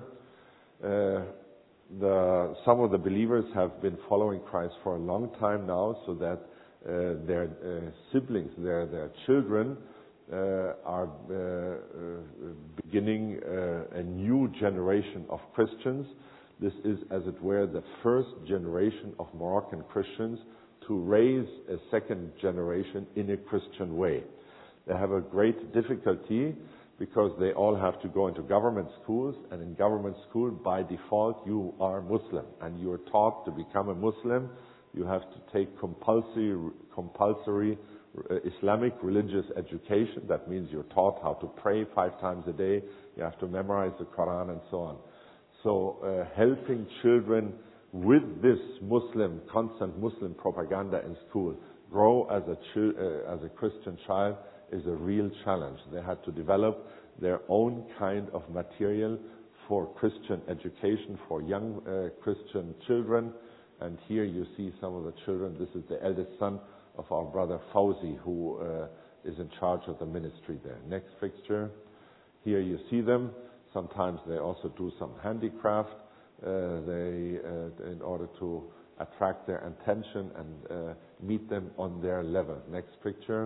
Uh, the, some of the believers have been following Christ for a long time now, so that Uh, their uh, siblings, their their children, uh, are uh, uh, beginning uh, a new generation of Christians. This is, as it were, the first generation of Moroccan Christians to raise a second generation in a Christian way. They have a great difficulty because they all have to go into government schools, and in government school, by default, you are Muslim, and you are taught to become a Muslim. You have to take compulsory, compulsory uh, Islamic religious education. That means you're taught how to pray five times a day. You have to memorize the Quran and so on. So uh, helping children with this Muslim, constant Muslim propaganda in school, grow as a, chi- uh, as a Christian child is a real challenge. They had to develop their own kind of material for Christian education for young uh, Christian children. And here you see some of the children. This is the eldest son of our brother Fauzi, who uh, is in charge of the ministry there. Next picture. Here you see them. Sometimes they also do some handicraft. Uh, they, uh, in order to attract their attention and uh, meet them on their level. Next picture.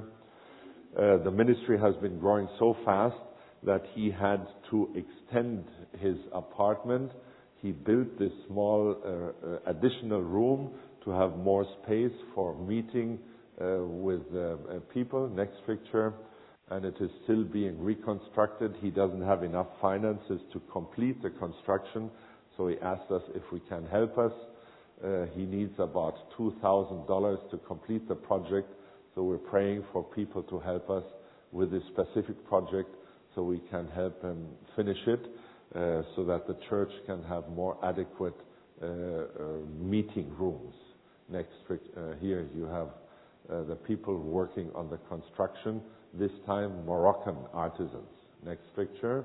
Uh, the ministry has been growing so fast that he had to extend his apartment. He built this small uh, uh, additional room to have more space for meeting uh, with uh, uh, people. Next picture. And it is still being reconstructed. He doesn't have enough finances to complete the construction, so he asked us if we can help us. Uh, he needs about two thousand dollars to complete the project, so we're praying for people to help us with this specific project so we can help him finish it. Uh, so that the church can have more adequate uh, uh, meeting rooms. Next, uh, here you have uh, the people working on the construction, this time Moroccan artisans. Next picture.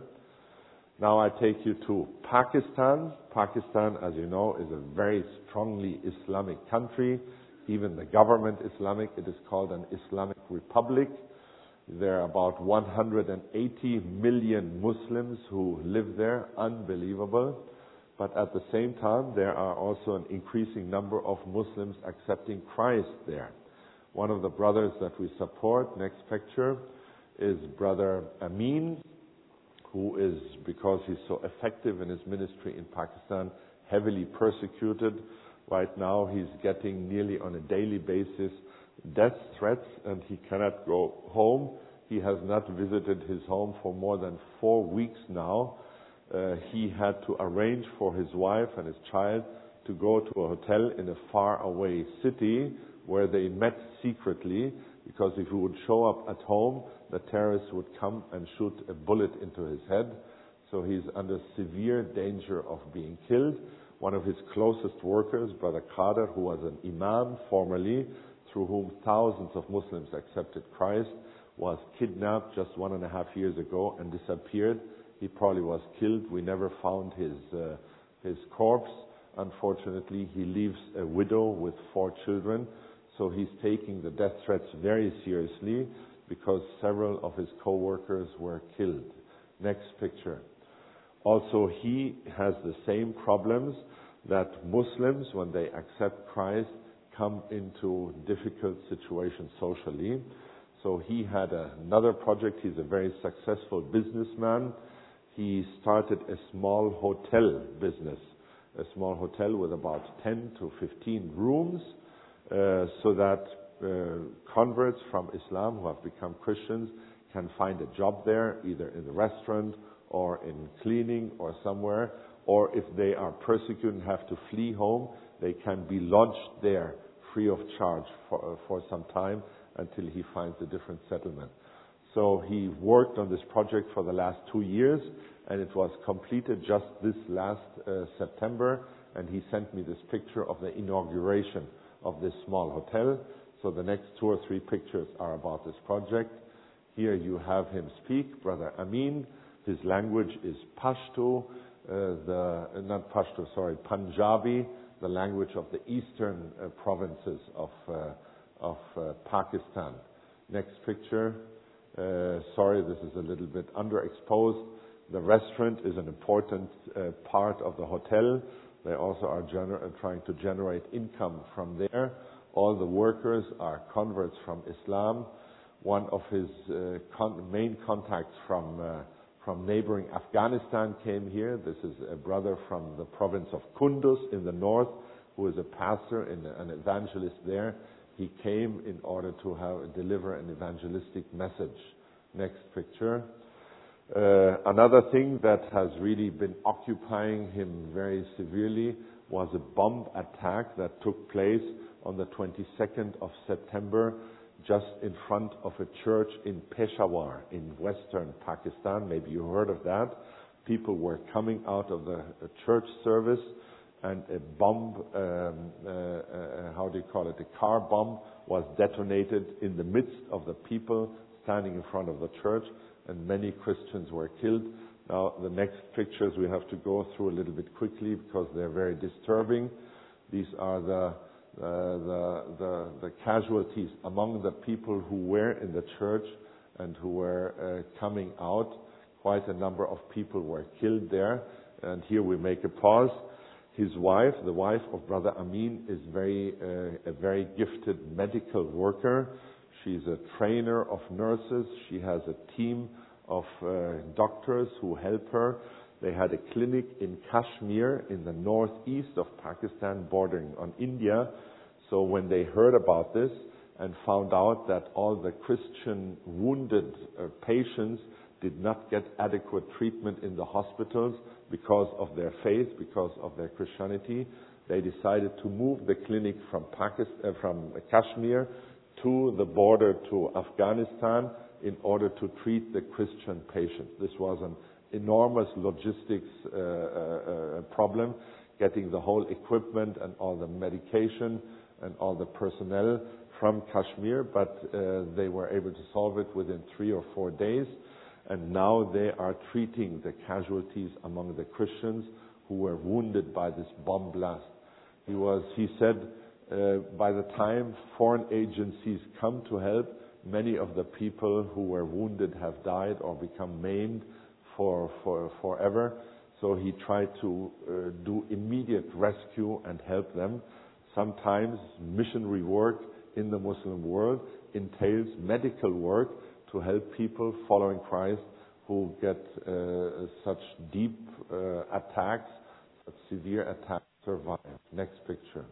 Now I take you to Pakistan. Pakistan, as you know, is a very strongly Islamic country. Even the government Islamic. It is called an Islamic Republic. There are about one hundred eighty million Muslims who live there, unbelievable. But at the same time, there are also an increasing number of Muslims accepting Christ there. One of the brothers that we support, next picture, is Brother Amin, who is, because he's so effective in his ministry in Pakistan, heavily persecuted. Right now, he's getting nearly on a daily basis death threats, and he cannot go home. He has not visited his home for more than four weeks now. Uh, he had to arrange for his wife and his child to go to a hotel in a faraway city where they met secretly, because if he would show up at home, the terrorists would come and shoot a bullet into his head. So he's under severe danger of being killed. One of his closest workers, Brother Qadir, who was an imam formerly, through whom thousands of Muslims accepted Christ, was kidnapped just one and a half years ago and disappeared. He probably was killed. We never found his uh, his corpse. Unfortunately, he leaves a widow with four children, so he's taking the death threats very seriously because several of his co-workers were killed. Next picture. Also, he has the same problems that Muslims, when they accept Christ, come into difficult situations socially. So he had a, another project. He's a very successful businessman. He started a small hotel business, a small hotel with about ten to fifteen rooms, uh, so that uh, converts from Islam who have become Christians can find a job there, either in the restaurant or in cleaning or somewhere, or if they are persecuted and have to flee home, they can be lodged there free of charge for, uh, for some time until he finds a different settlement. So he worked on this project for the last two years, and it was completed just this last uh, September, and he sent me this picture of the inauguration of this small hotel. So the next two or three pictures are about this project. Here you have him speak, Brother Amin. His language is Pashto, uh, the, uh, not Pashto, sorry, Punjabi, the language of the eastern uh, provinces of, uh, of uh, Pakistan. Next picture. Uh, sorry, this is a little bit underexposed. The restaurant is an important uh, part of the hotel. They also are gener- trying to generate income from there. All the workers are converts from Islam. One of his uh, con- main contacts from uh, from neighboring Afghanistan came here. This is a brother from the province of Kunduz in the north, who is a pastor and an evangelist there. He came in order to have, deliver an evangelistic message. Next picture. Uh, another thing that has really been occupying him very severely was a bomb attack that took place on the twenty-second of September, just in front of a church in Peshawar in western Pakistan. Maybe you heard of that. People were coming out of the church service, and a bomb, um, uh, uh, how do you call it, a car bomb was detonated in the midst of the people standing in front of the church, and many Christians were killed. Now, the next pictures we have to go through a little bit quickly because they're very disturbing. These are the uh, the, the the casualties among the people who were in the church and who were uh, coming out. Quite a number of people were killed there. And here we make a pause. His wife, the wife of Brother Amin, is very uh, a very gifted medical worker. She's a trainer of nurses. She has a team of uh, doctors who help her. They had a clinic in Kashmir in the northeast of Pakistan, bordering on India. So when they heard about this and found out that all the Christian wounded uh, patients did not get adequate treatment in the hospitals because of their faith, because of their Christianity, they decided to move the clinic from Pakistan, uh, from Kashmir to the border to Afghanistan in order to treat the Christian patients. This was an enormous logistics uh, uh, problem, getting the whole equipment and all the medication and all the personnel from Kashmir, but uh, they were able to solve it within three or four days. And now they are treating the casualties among the Christians who were wounded by this bomb blast. He was, he said, uh, by the time foreign agencies come to help, many of the people who were wounded have died or become maimed for, for forever. So he tried to uh, do immediate rescue and help them. Sometimes missionary work in the Muslim world entails medical work to help people following Christ who get uh, such deep uh, attacks, such severe attacks, survive. Next picture.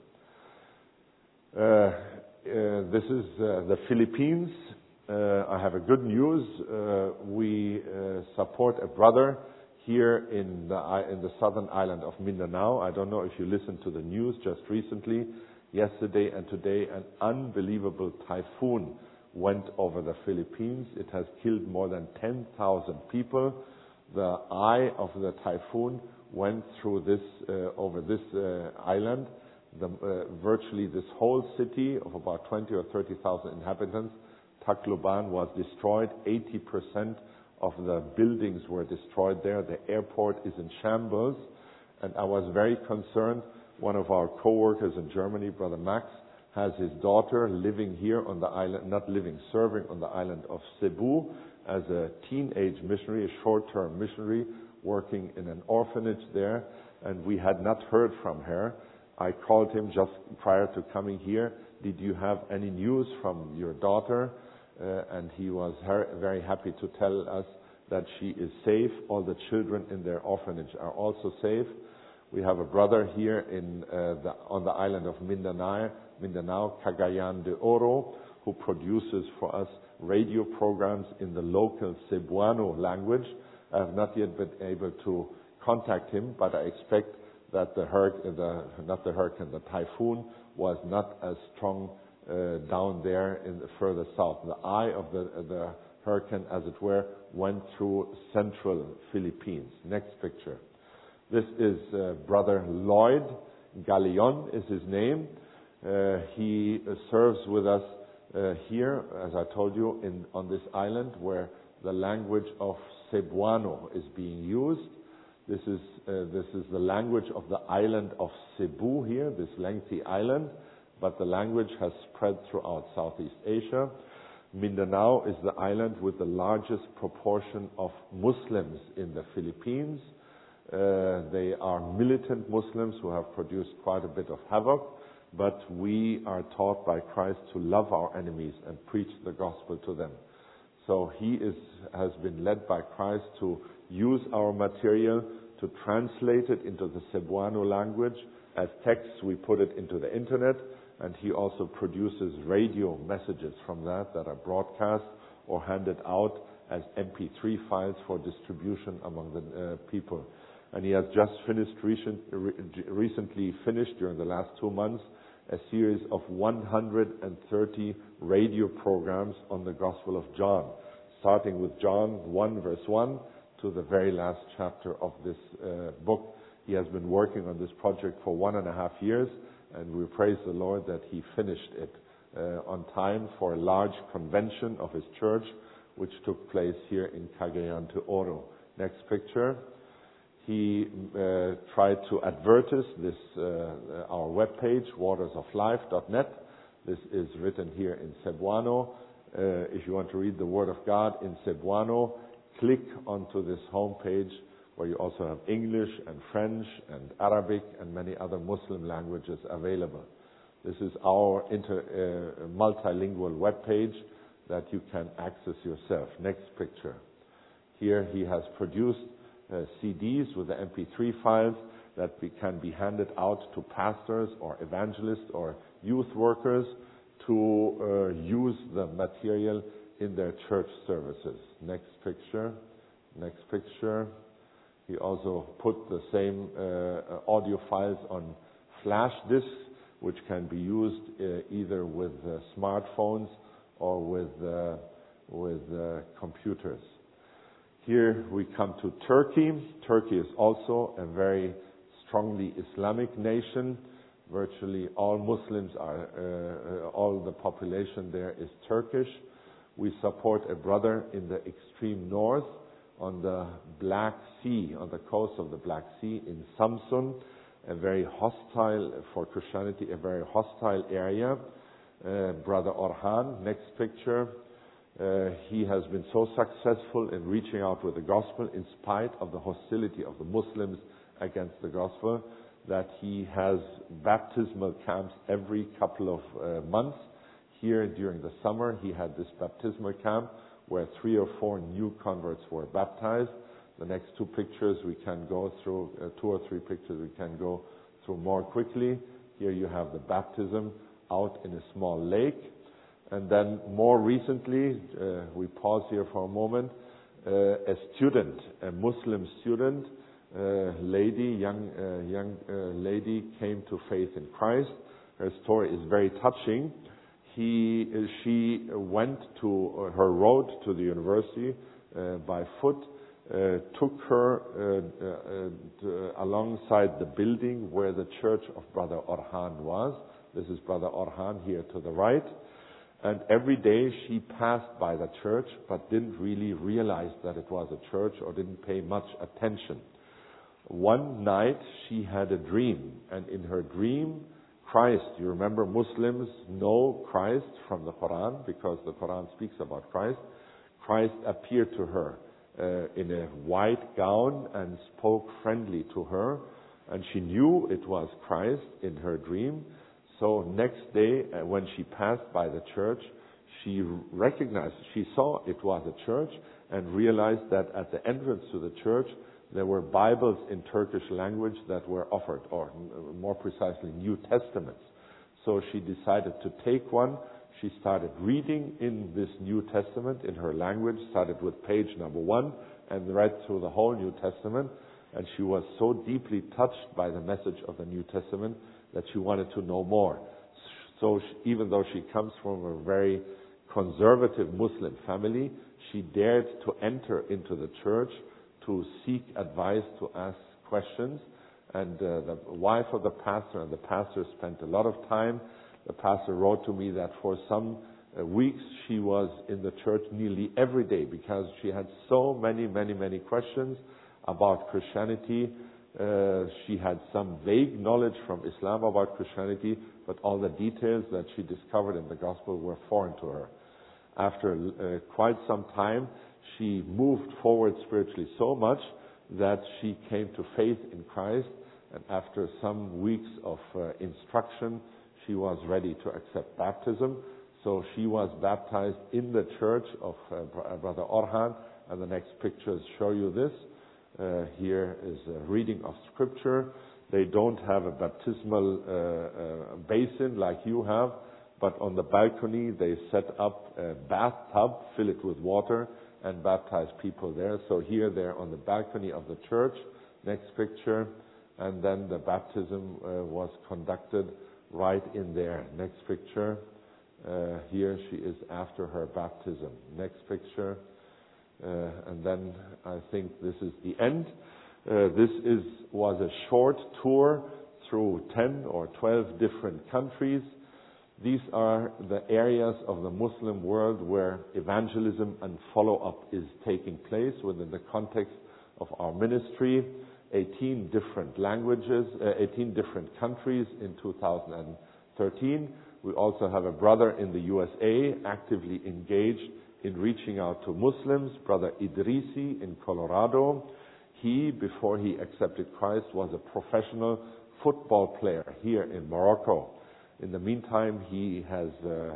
Uh, uh, this is uh, the Philippines. Uh, I have a good news. Uh, we uh, support a brother here in the, in the southern island of Mindanao. I don't know if you listened to the news just recently. Yesterday and today, an unbelievable typhoon went over the Philippines. It has killed more than ten thousand people. The eye of the typhoon went through this, uh, over this uh, island. The, uh, virtually this whole city of about twenty or thirty thousand inhabitants, Tacloban, was destroyed. eighty percent of the buildings were destroyed there. The airport is in shambles. And I was very concerned. One of our co-workers in Germany, Brother Max, has his daughter living here on the island, not living, serving on the island of Cebu as a teenage missionary, a short-term missionary, working in an orphanage there. And we had not heard from her. I called him just prior to coming here. Did you have any news from your daughter? uh, and he was her- very happy to tell us that she is safe. All the children in their orphanage are also safe. We have a brother here in uh, the, on the island of Mindanao, Mindanao, Cagayan de Oro, who produces for us radio programs in the local Cebuano language. I have not yet been able to contact him, but I expect that the hurricane, the, not the hurricane, the typhoon was not as strong uh, down there in the further south. The eye of the, the hurricane, as it were, went through central Philippines. Next picture. This is uh, Brother Lloyd Galeon is his name. Uh, he uh, serves with us uh, here, as I told you, in, on this island where the language of Cebuano is being used. This is, uh, this is the language of the island of Cebu here, this lengthy island, but the language has spread throughout Southeast Asia. Mindanao is the island with the largest proportion of Muslims in the Philippines. Uh, they are militant Muslims who have produced quite a bit of havoc, but we are taught by Christ to love our enemies and preach the gospel to them. So he is, has been led by Christ to use our material, to translate it into the Cebuano language. As texts, we put it into the internet, and he also produces radio messages from that that are broadcast or handed out as M P three files for distribution among the uh, people. And he has just finished, recent, re- recently finished during the last two months, a series of one hundred thirty radio programs on the Gospel of John, starting with John one verse one to the very last chapter of this uh, book. He has been working on this project for one and a half years, and we praise the Lord that he finished it uh, on time for a large convention of his church, which took place here in Cagayan de Oro. Next picture. He uh, tried to advertise this, uh, our webpage, waters of life dot net. This is written here in Cebuano. Uh, if you want to read the Word of God in Cebuano, click onto this homepage where you also have English and French and Arabic and many other Muslim languages available. This is our inter, uh, multilingual webpage that you can access yourself. Next picture. Here he has produced Uh, C Ds with the M P three files that be, can be handed out to pastors or evangelists or youth workers to uh, use the material in their church services. Next picture. Next picture. He also put the same uh, audio files on flash disks, which can be used uh, either with uh, smartphones or with uh, with uh, computers. Here we come to Turkey. Turkey is also a very strongly Islamic nation. Virtually all Muslims are, uh, all the population there is Turkish. We support a brother in the extreme north on the Black Sea, on the coast of the Black Sea in Samsun, a very hostile, for Christianity, a very hostile area. Uh, Brother Orhan, next picture. Uh, he has been so successful in reaching out with the gospel in spite of the hostility of the Muslims against the gospel that he has baptismal camps every couple of uh, months. Here during the summer he had this baptismal camp where three or four new converts were baptized. The next two pictures we can go through, uh, two or three pictures we can go through more quickly. Here you have the baptism out in a small lake. And then more recently, uh, we pause here for a moment, uh, a student, a Muslim student, uh, lady, young, uh, young uh, lady came to faith in Christ. Her story is very touching. He, uh, she went to uh, her road to the university uh, by foot, uh, took her uh, uh, to, alongside the building where the church of Brother Orhan was. This is Brother Orhan here to the right. And every day she passed by the church, but didn't really realize that it was a church or didn't pay much attention. One night she had a dream, and in her dream, Christ, you remember Muslims know Christ from the Quran because the Quran speaks about Christ. Christ appeared to her uh, in a white gown and spoke friendly to her, and she knew it was Christ in her dream. So next day, uh, when she passed by the church, she recognized, she saw it was a church and realized that at the entrance to the church there were Bibles in Turkish language that were offered, or more precisely, New Testaments. So she decided to take one. She started reading in this New Testament in her language, started with page number one, and read through the whole New Testament. And she was so deeply touched by the message of the New Testament that she wanted to know more. So she, even though she comes from a very conservative Muslim family, she dared to enter into the church to seek advice, to ask questions. And uh, the wife of the pastor and the pastor spent a lot of time. The pastor wrote to me that for some uh, weeks she was in the church nearly every day because she had so many, many, many questions about Christianity. Uh, she had some vague knowledge from Islam about Christianity, but all the details that she discovered in the gospel were foreign to her. After uh, quite some time, she moved forward spiritually so much that she came to faith in Christ, and after some weeks of uh, instruction, she was ready to accept baptism. So she was baptized in the church of uh, Brother Orhan, and the next pictures show you this. Uh, here is a reading of Scripture. They don't have a baptismal uh, uh, basin like you have, but on the balcony they set up a bathtub, fill it with water, and baptize people there. So here they're on the balcony of the church. Next picture. And then the baptism uh, was conducted right in there. Next picture. Uh, here she is after her baptism. Next picture. Uh, and then I think this is the end. Uh, this is was a short tour through ten or twelve different countries. These are the areas of the Muslim world where evangelism and follow-up is taking place within the context of our ministry. eighteen different languages, uh, eighteen different countries in two thousand thirteen. We also have a brother in the U S A actively engaged in reaching out to Muslims, Brother Idrisi in Colorado. He, before he accepted Christ, was a professional football player here in Morocco. In the meantime, he has uh,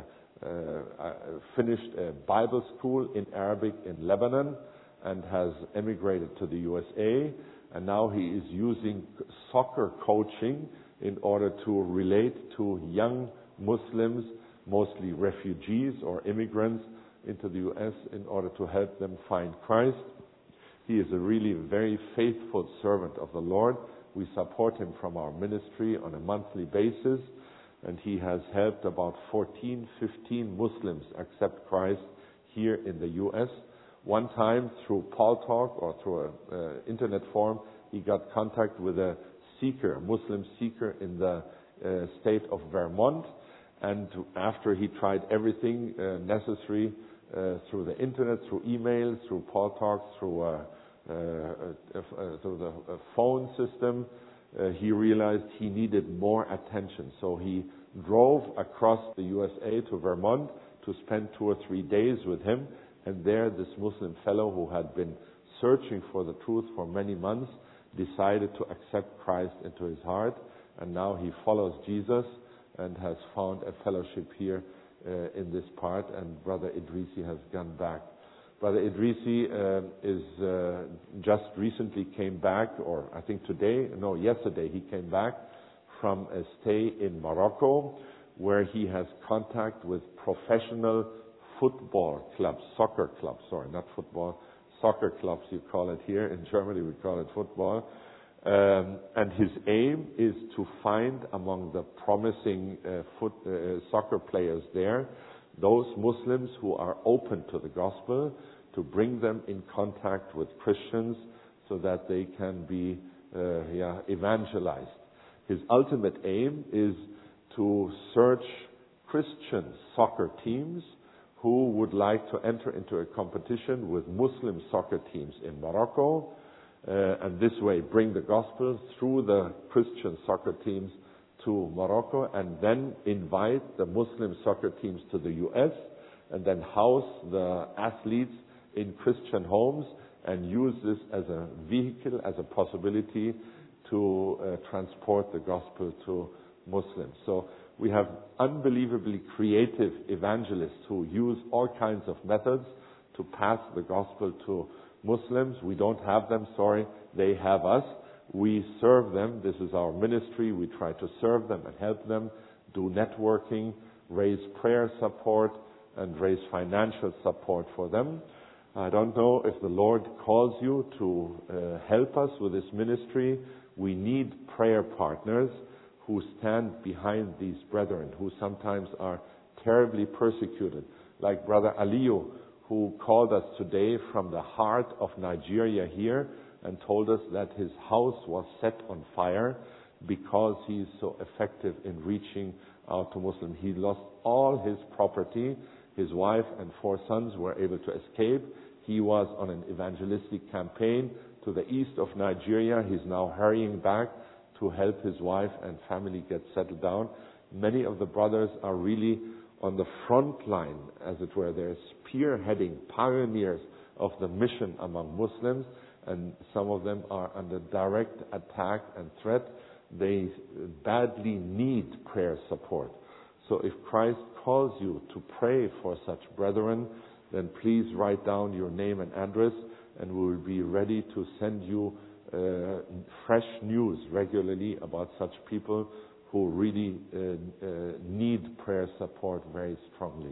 uh, finished a Bible school in Arabic in Lebanon and has emigrated to the U S A. And now he is using soccer coaching in order to relate to young Muslims, mostly refugees or immigrants, into the U S in order to help them find Christ. He is a really very faithful servant of the Lord. We support him from our ministry on a monthly basis. And he has helped about fourteen, fifteen Muslims accept Christ here in the U S. One time, through Paul Talk or through an uh, internet forum, he got contact with a seeker, a Muslim seeker in the uh, state of Vermont. And after he tried everything uh, necessary uh, through the internet, through email, through Paul Talk, through, uh, uh, uh, uh, through the uh, phone system, Uh, he realized he needed more attention. So he drove across the U S A to Vermont to spend two or three days with him. And there, this Muslim fellow who had been searching for the truth for many months decided to accept Christ into his heart. And now he follows Jesus and has found a fellowship here uh, in this part. And Brother Idrisi has gone back. Brother Idrisi uh, is uh, just recently came back, or I think today, no, yesterday he came back from a stay in Morocco, where he has contact with professional football clubs, soccer clubs, sorry, not football, soccer clubs you call it here. In Germany we call it football. Um, and his aim is to find among the promising uh, foot, uh, soccer players there those Muslims who are open to the gospel, to bring them in contact with Christians so that they can be uh, yeah, evangelized. His ultimate aim is to search Christian soccer teams who would like to enter into a competition with Muslim soccer teams in Morocco, uh, and this way bring the gospel through the Christian soccer teams to Morocco, and then invite the Muslim soccer teams to the U S, and then house the athletes in Christian homes and use this as a vehicle, as a possibility to uh, transport the gospel to Muslims. So We have unbelievably creative evangelists who use all kinds of methods to pass the gospel to Muslims. We don't have them, sorry. They have us. We serve them. This is our ministry. We try to serve them and help them, do networking, raise prayer support, and raise financial support for them. I don't know if the Lord calls you to uh, help us with this ministry. We need prayer partners who stand behind these brethren who sometimes are terribly persecuted, like Brother Aliyu, who called us today from the heart of Nigeria here and told us that his house was set on fire because he is so effective in reaching out to Muslims. He lost all his property. His wife and four sons were able to escape. He was on an evangelistic campaign to the east of Nigeria. He's now hurrying back to help his wife and family get settled down. Many of the brothers are really on the front line, as it were. They're spearheading, pioneers of the mission among Muslims, and some of them are under direct attack and threat. They badly need prayer support. So if Christ calls you to pray for such brethren, then please write down your name and address, and we will be ready to send you uh, fresh news regularly about such people who really uh, uh, need prayer support very strongly.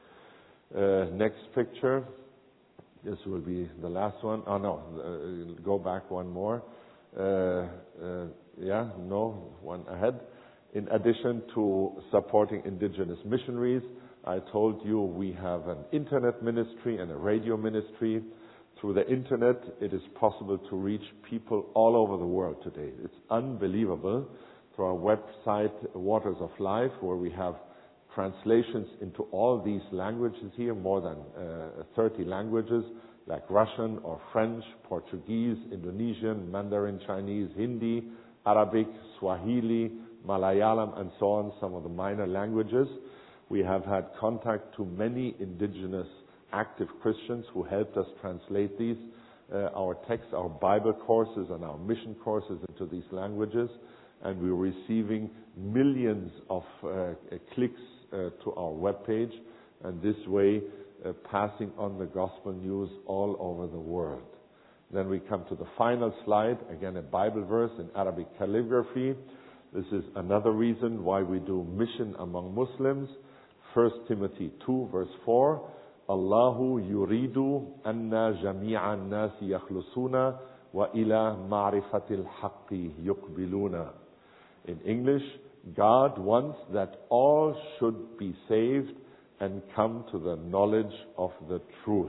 Uh, next picture. This will be the last one. Oh no, uh, go back one more. Uh, uh, yeah, no, one ahead. In addition to supporting indigenous missionaries, I told you we have an internet ministry and a radio ministry. Through the internet, it is possible to reach people all over the world today. It's unbelievable. Through our website, Waters of Life, where we have translations into all these languages here, more than uh, thirty languages, like Russian or French, Portuguese, Indonesian, Mandarin Chinese, Hindi, Arabic, Swahili, Malayalam, and so on, some of the minor languages. We have had contact to many indigenous active Christians who helped us translate these, uh, our texts, our Bible courses, and our mission courses into these languages. And we're receiving millions of uh, clicks uh, to our webpage, and this way uh, passing on the gospel news all over the world. Then we come to the final slide, again a Bible verse in Arabic calligraphy. This is another reason why we do mission among Muslims. First Timothy two, verse four. Allahu yuridu anna jami'a an-nasi yakhlusuna wa ila ma'rifatil haqqi yuqbiluna. In English, God wants that all should be saved and come to the knowledge of the truth.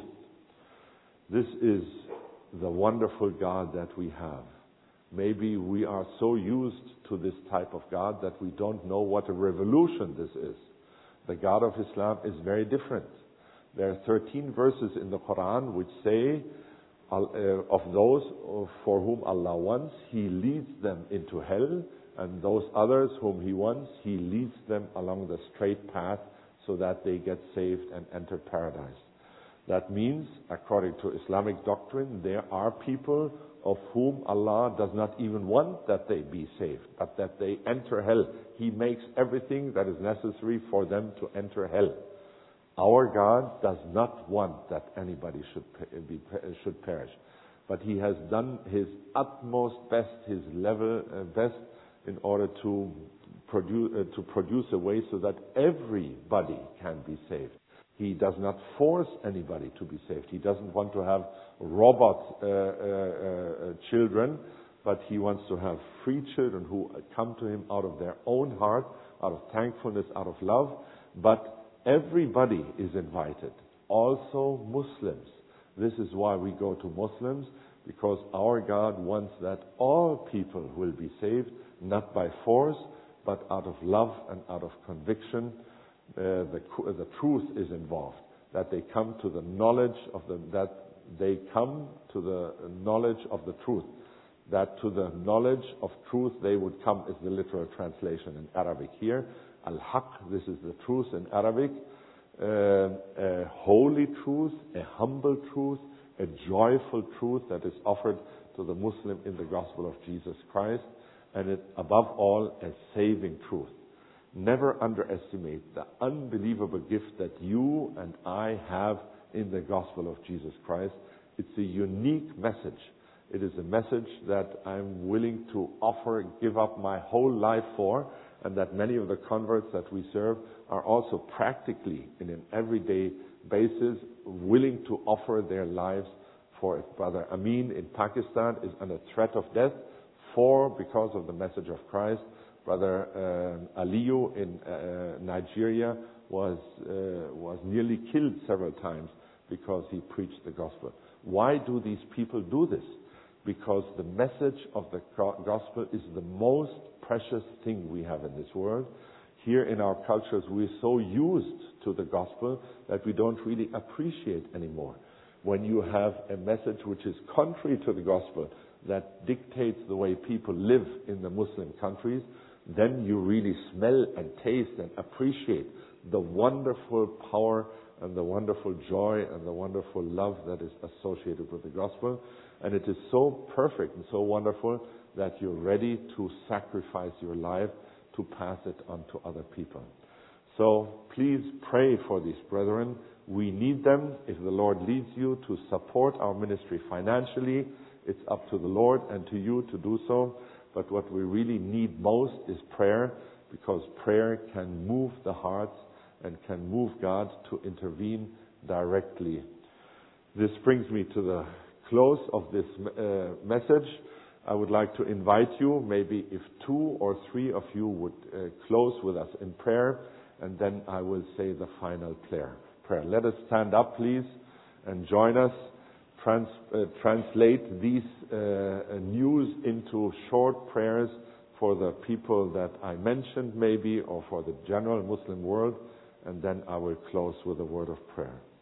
This is the wonderful God that we have. Maybe we are so used to this type of God that we don't know what a revolution this is. The God of Islam is very different. There are thirteen verses in the Quran which say, uh, of those for whom Allah wants, He leads them into hell, and those others whom He wants, He leads them along the straight path so that they get saved and enter paradise. That means, according to Islamic doctrine, there are people of whom Allah does not even want that they be saved, but that they enter hell. He makes everything that is necessary for them to enter hell. Our God does not want that anybody should be should perish, but He has done His utmost best, His level uh, best, in order to produce uh, to produce a way so that everybody can be saved. He does not force anybody to be saved. He doesn't want to have robot uh, uh, uh, children, but He wants to have free children who come to Him out of their own heart, out of thankfulness, out of love. But everybody is invited, also Muslims. This is why we go to Muslims, because our God wants that all people will be saved, not by force, but out of love and out of conviction. Uh, the, the truth is involved, that they come to the knowledge of the, that they come to the knowledge of the truth, that to the knowledge of truth they would come is the literal translation in Arabic here. Al-Haq, this is the truth in Arabic, uh, a holy truth, a humble truth, a joyful truth that is offered to the Muslim in the gospel of Jesus Christ, and it, above all, a saving truth. Never underestimate the unbelievable gift that you and I have in the gospel of Jesus Christ. It's a unique message. It is a message that I'm willing to offer, give up my whole life for, and that many of the converts that we serve are also practically, in an everyday basis, willing to offer their lives for it. Brother Amin in Pakistan is under threat of death for because of the message of Christ. Brother uh, Aliyu in uh, Nigeria was uh, was nearly killed several times because he preached the gospel. Why do these people do this? Because the message of the gospel is the most precious thing we have in this world. Here in our cultures, we're so used to the gospel that we don't really appreciate anymore. When you have a message which is contrary to the gospel, that dictates the way people live in the Muslim countries, then you really smell and taste and appreciate the wonderful power and the wonderful joy and the wonderful love that is associated with the gospel. And it is so perfect and so wonderful that you're ready to sacrifice your life to pass it on to other people. So please pray for these brethren. We need them. If the Lord leads you to support our ministry financially, it's up to the Lord and to you to do so. But what we really need most is prayer, because prayer can move the hearts and can move God to intervene directly. This brings me to the close of this uh, message. I would like to invite you, maybe if two or three of you would uh, close with us in prayer, and then I will say the final prayer. Prayer. Let us stand up, please, and join us. Trans, uh, translate these uh, news into short prayers for the people that I mentioned, maybe, or for the general Muslim world, and then I will close with a word of prayer.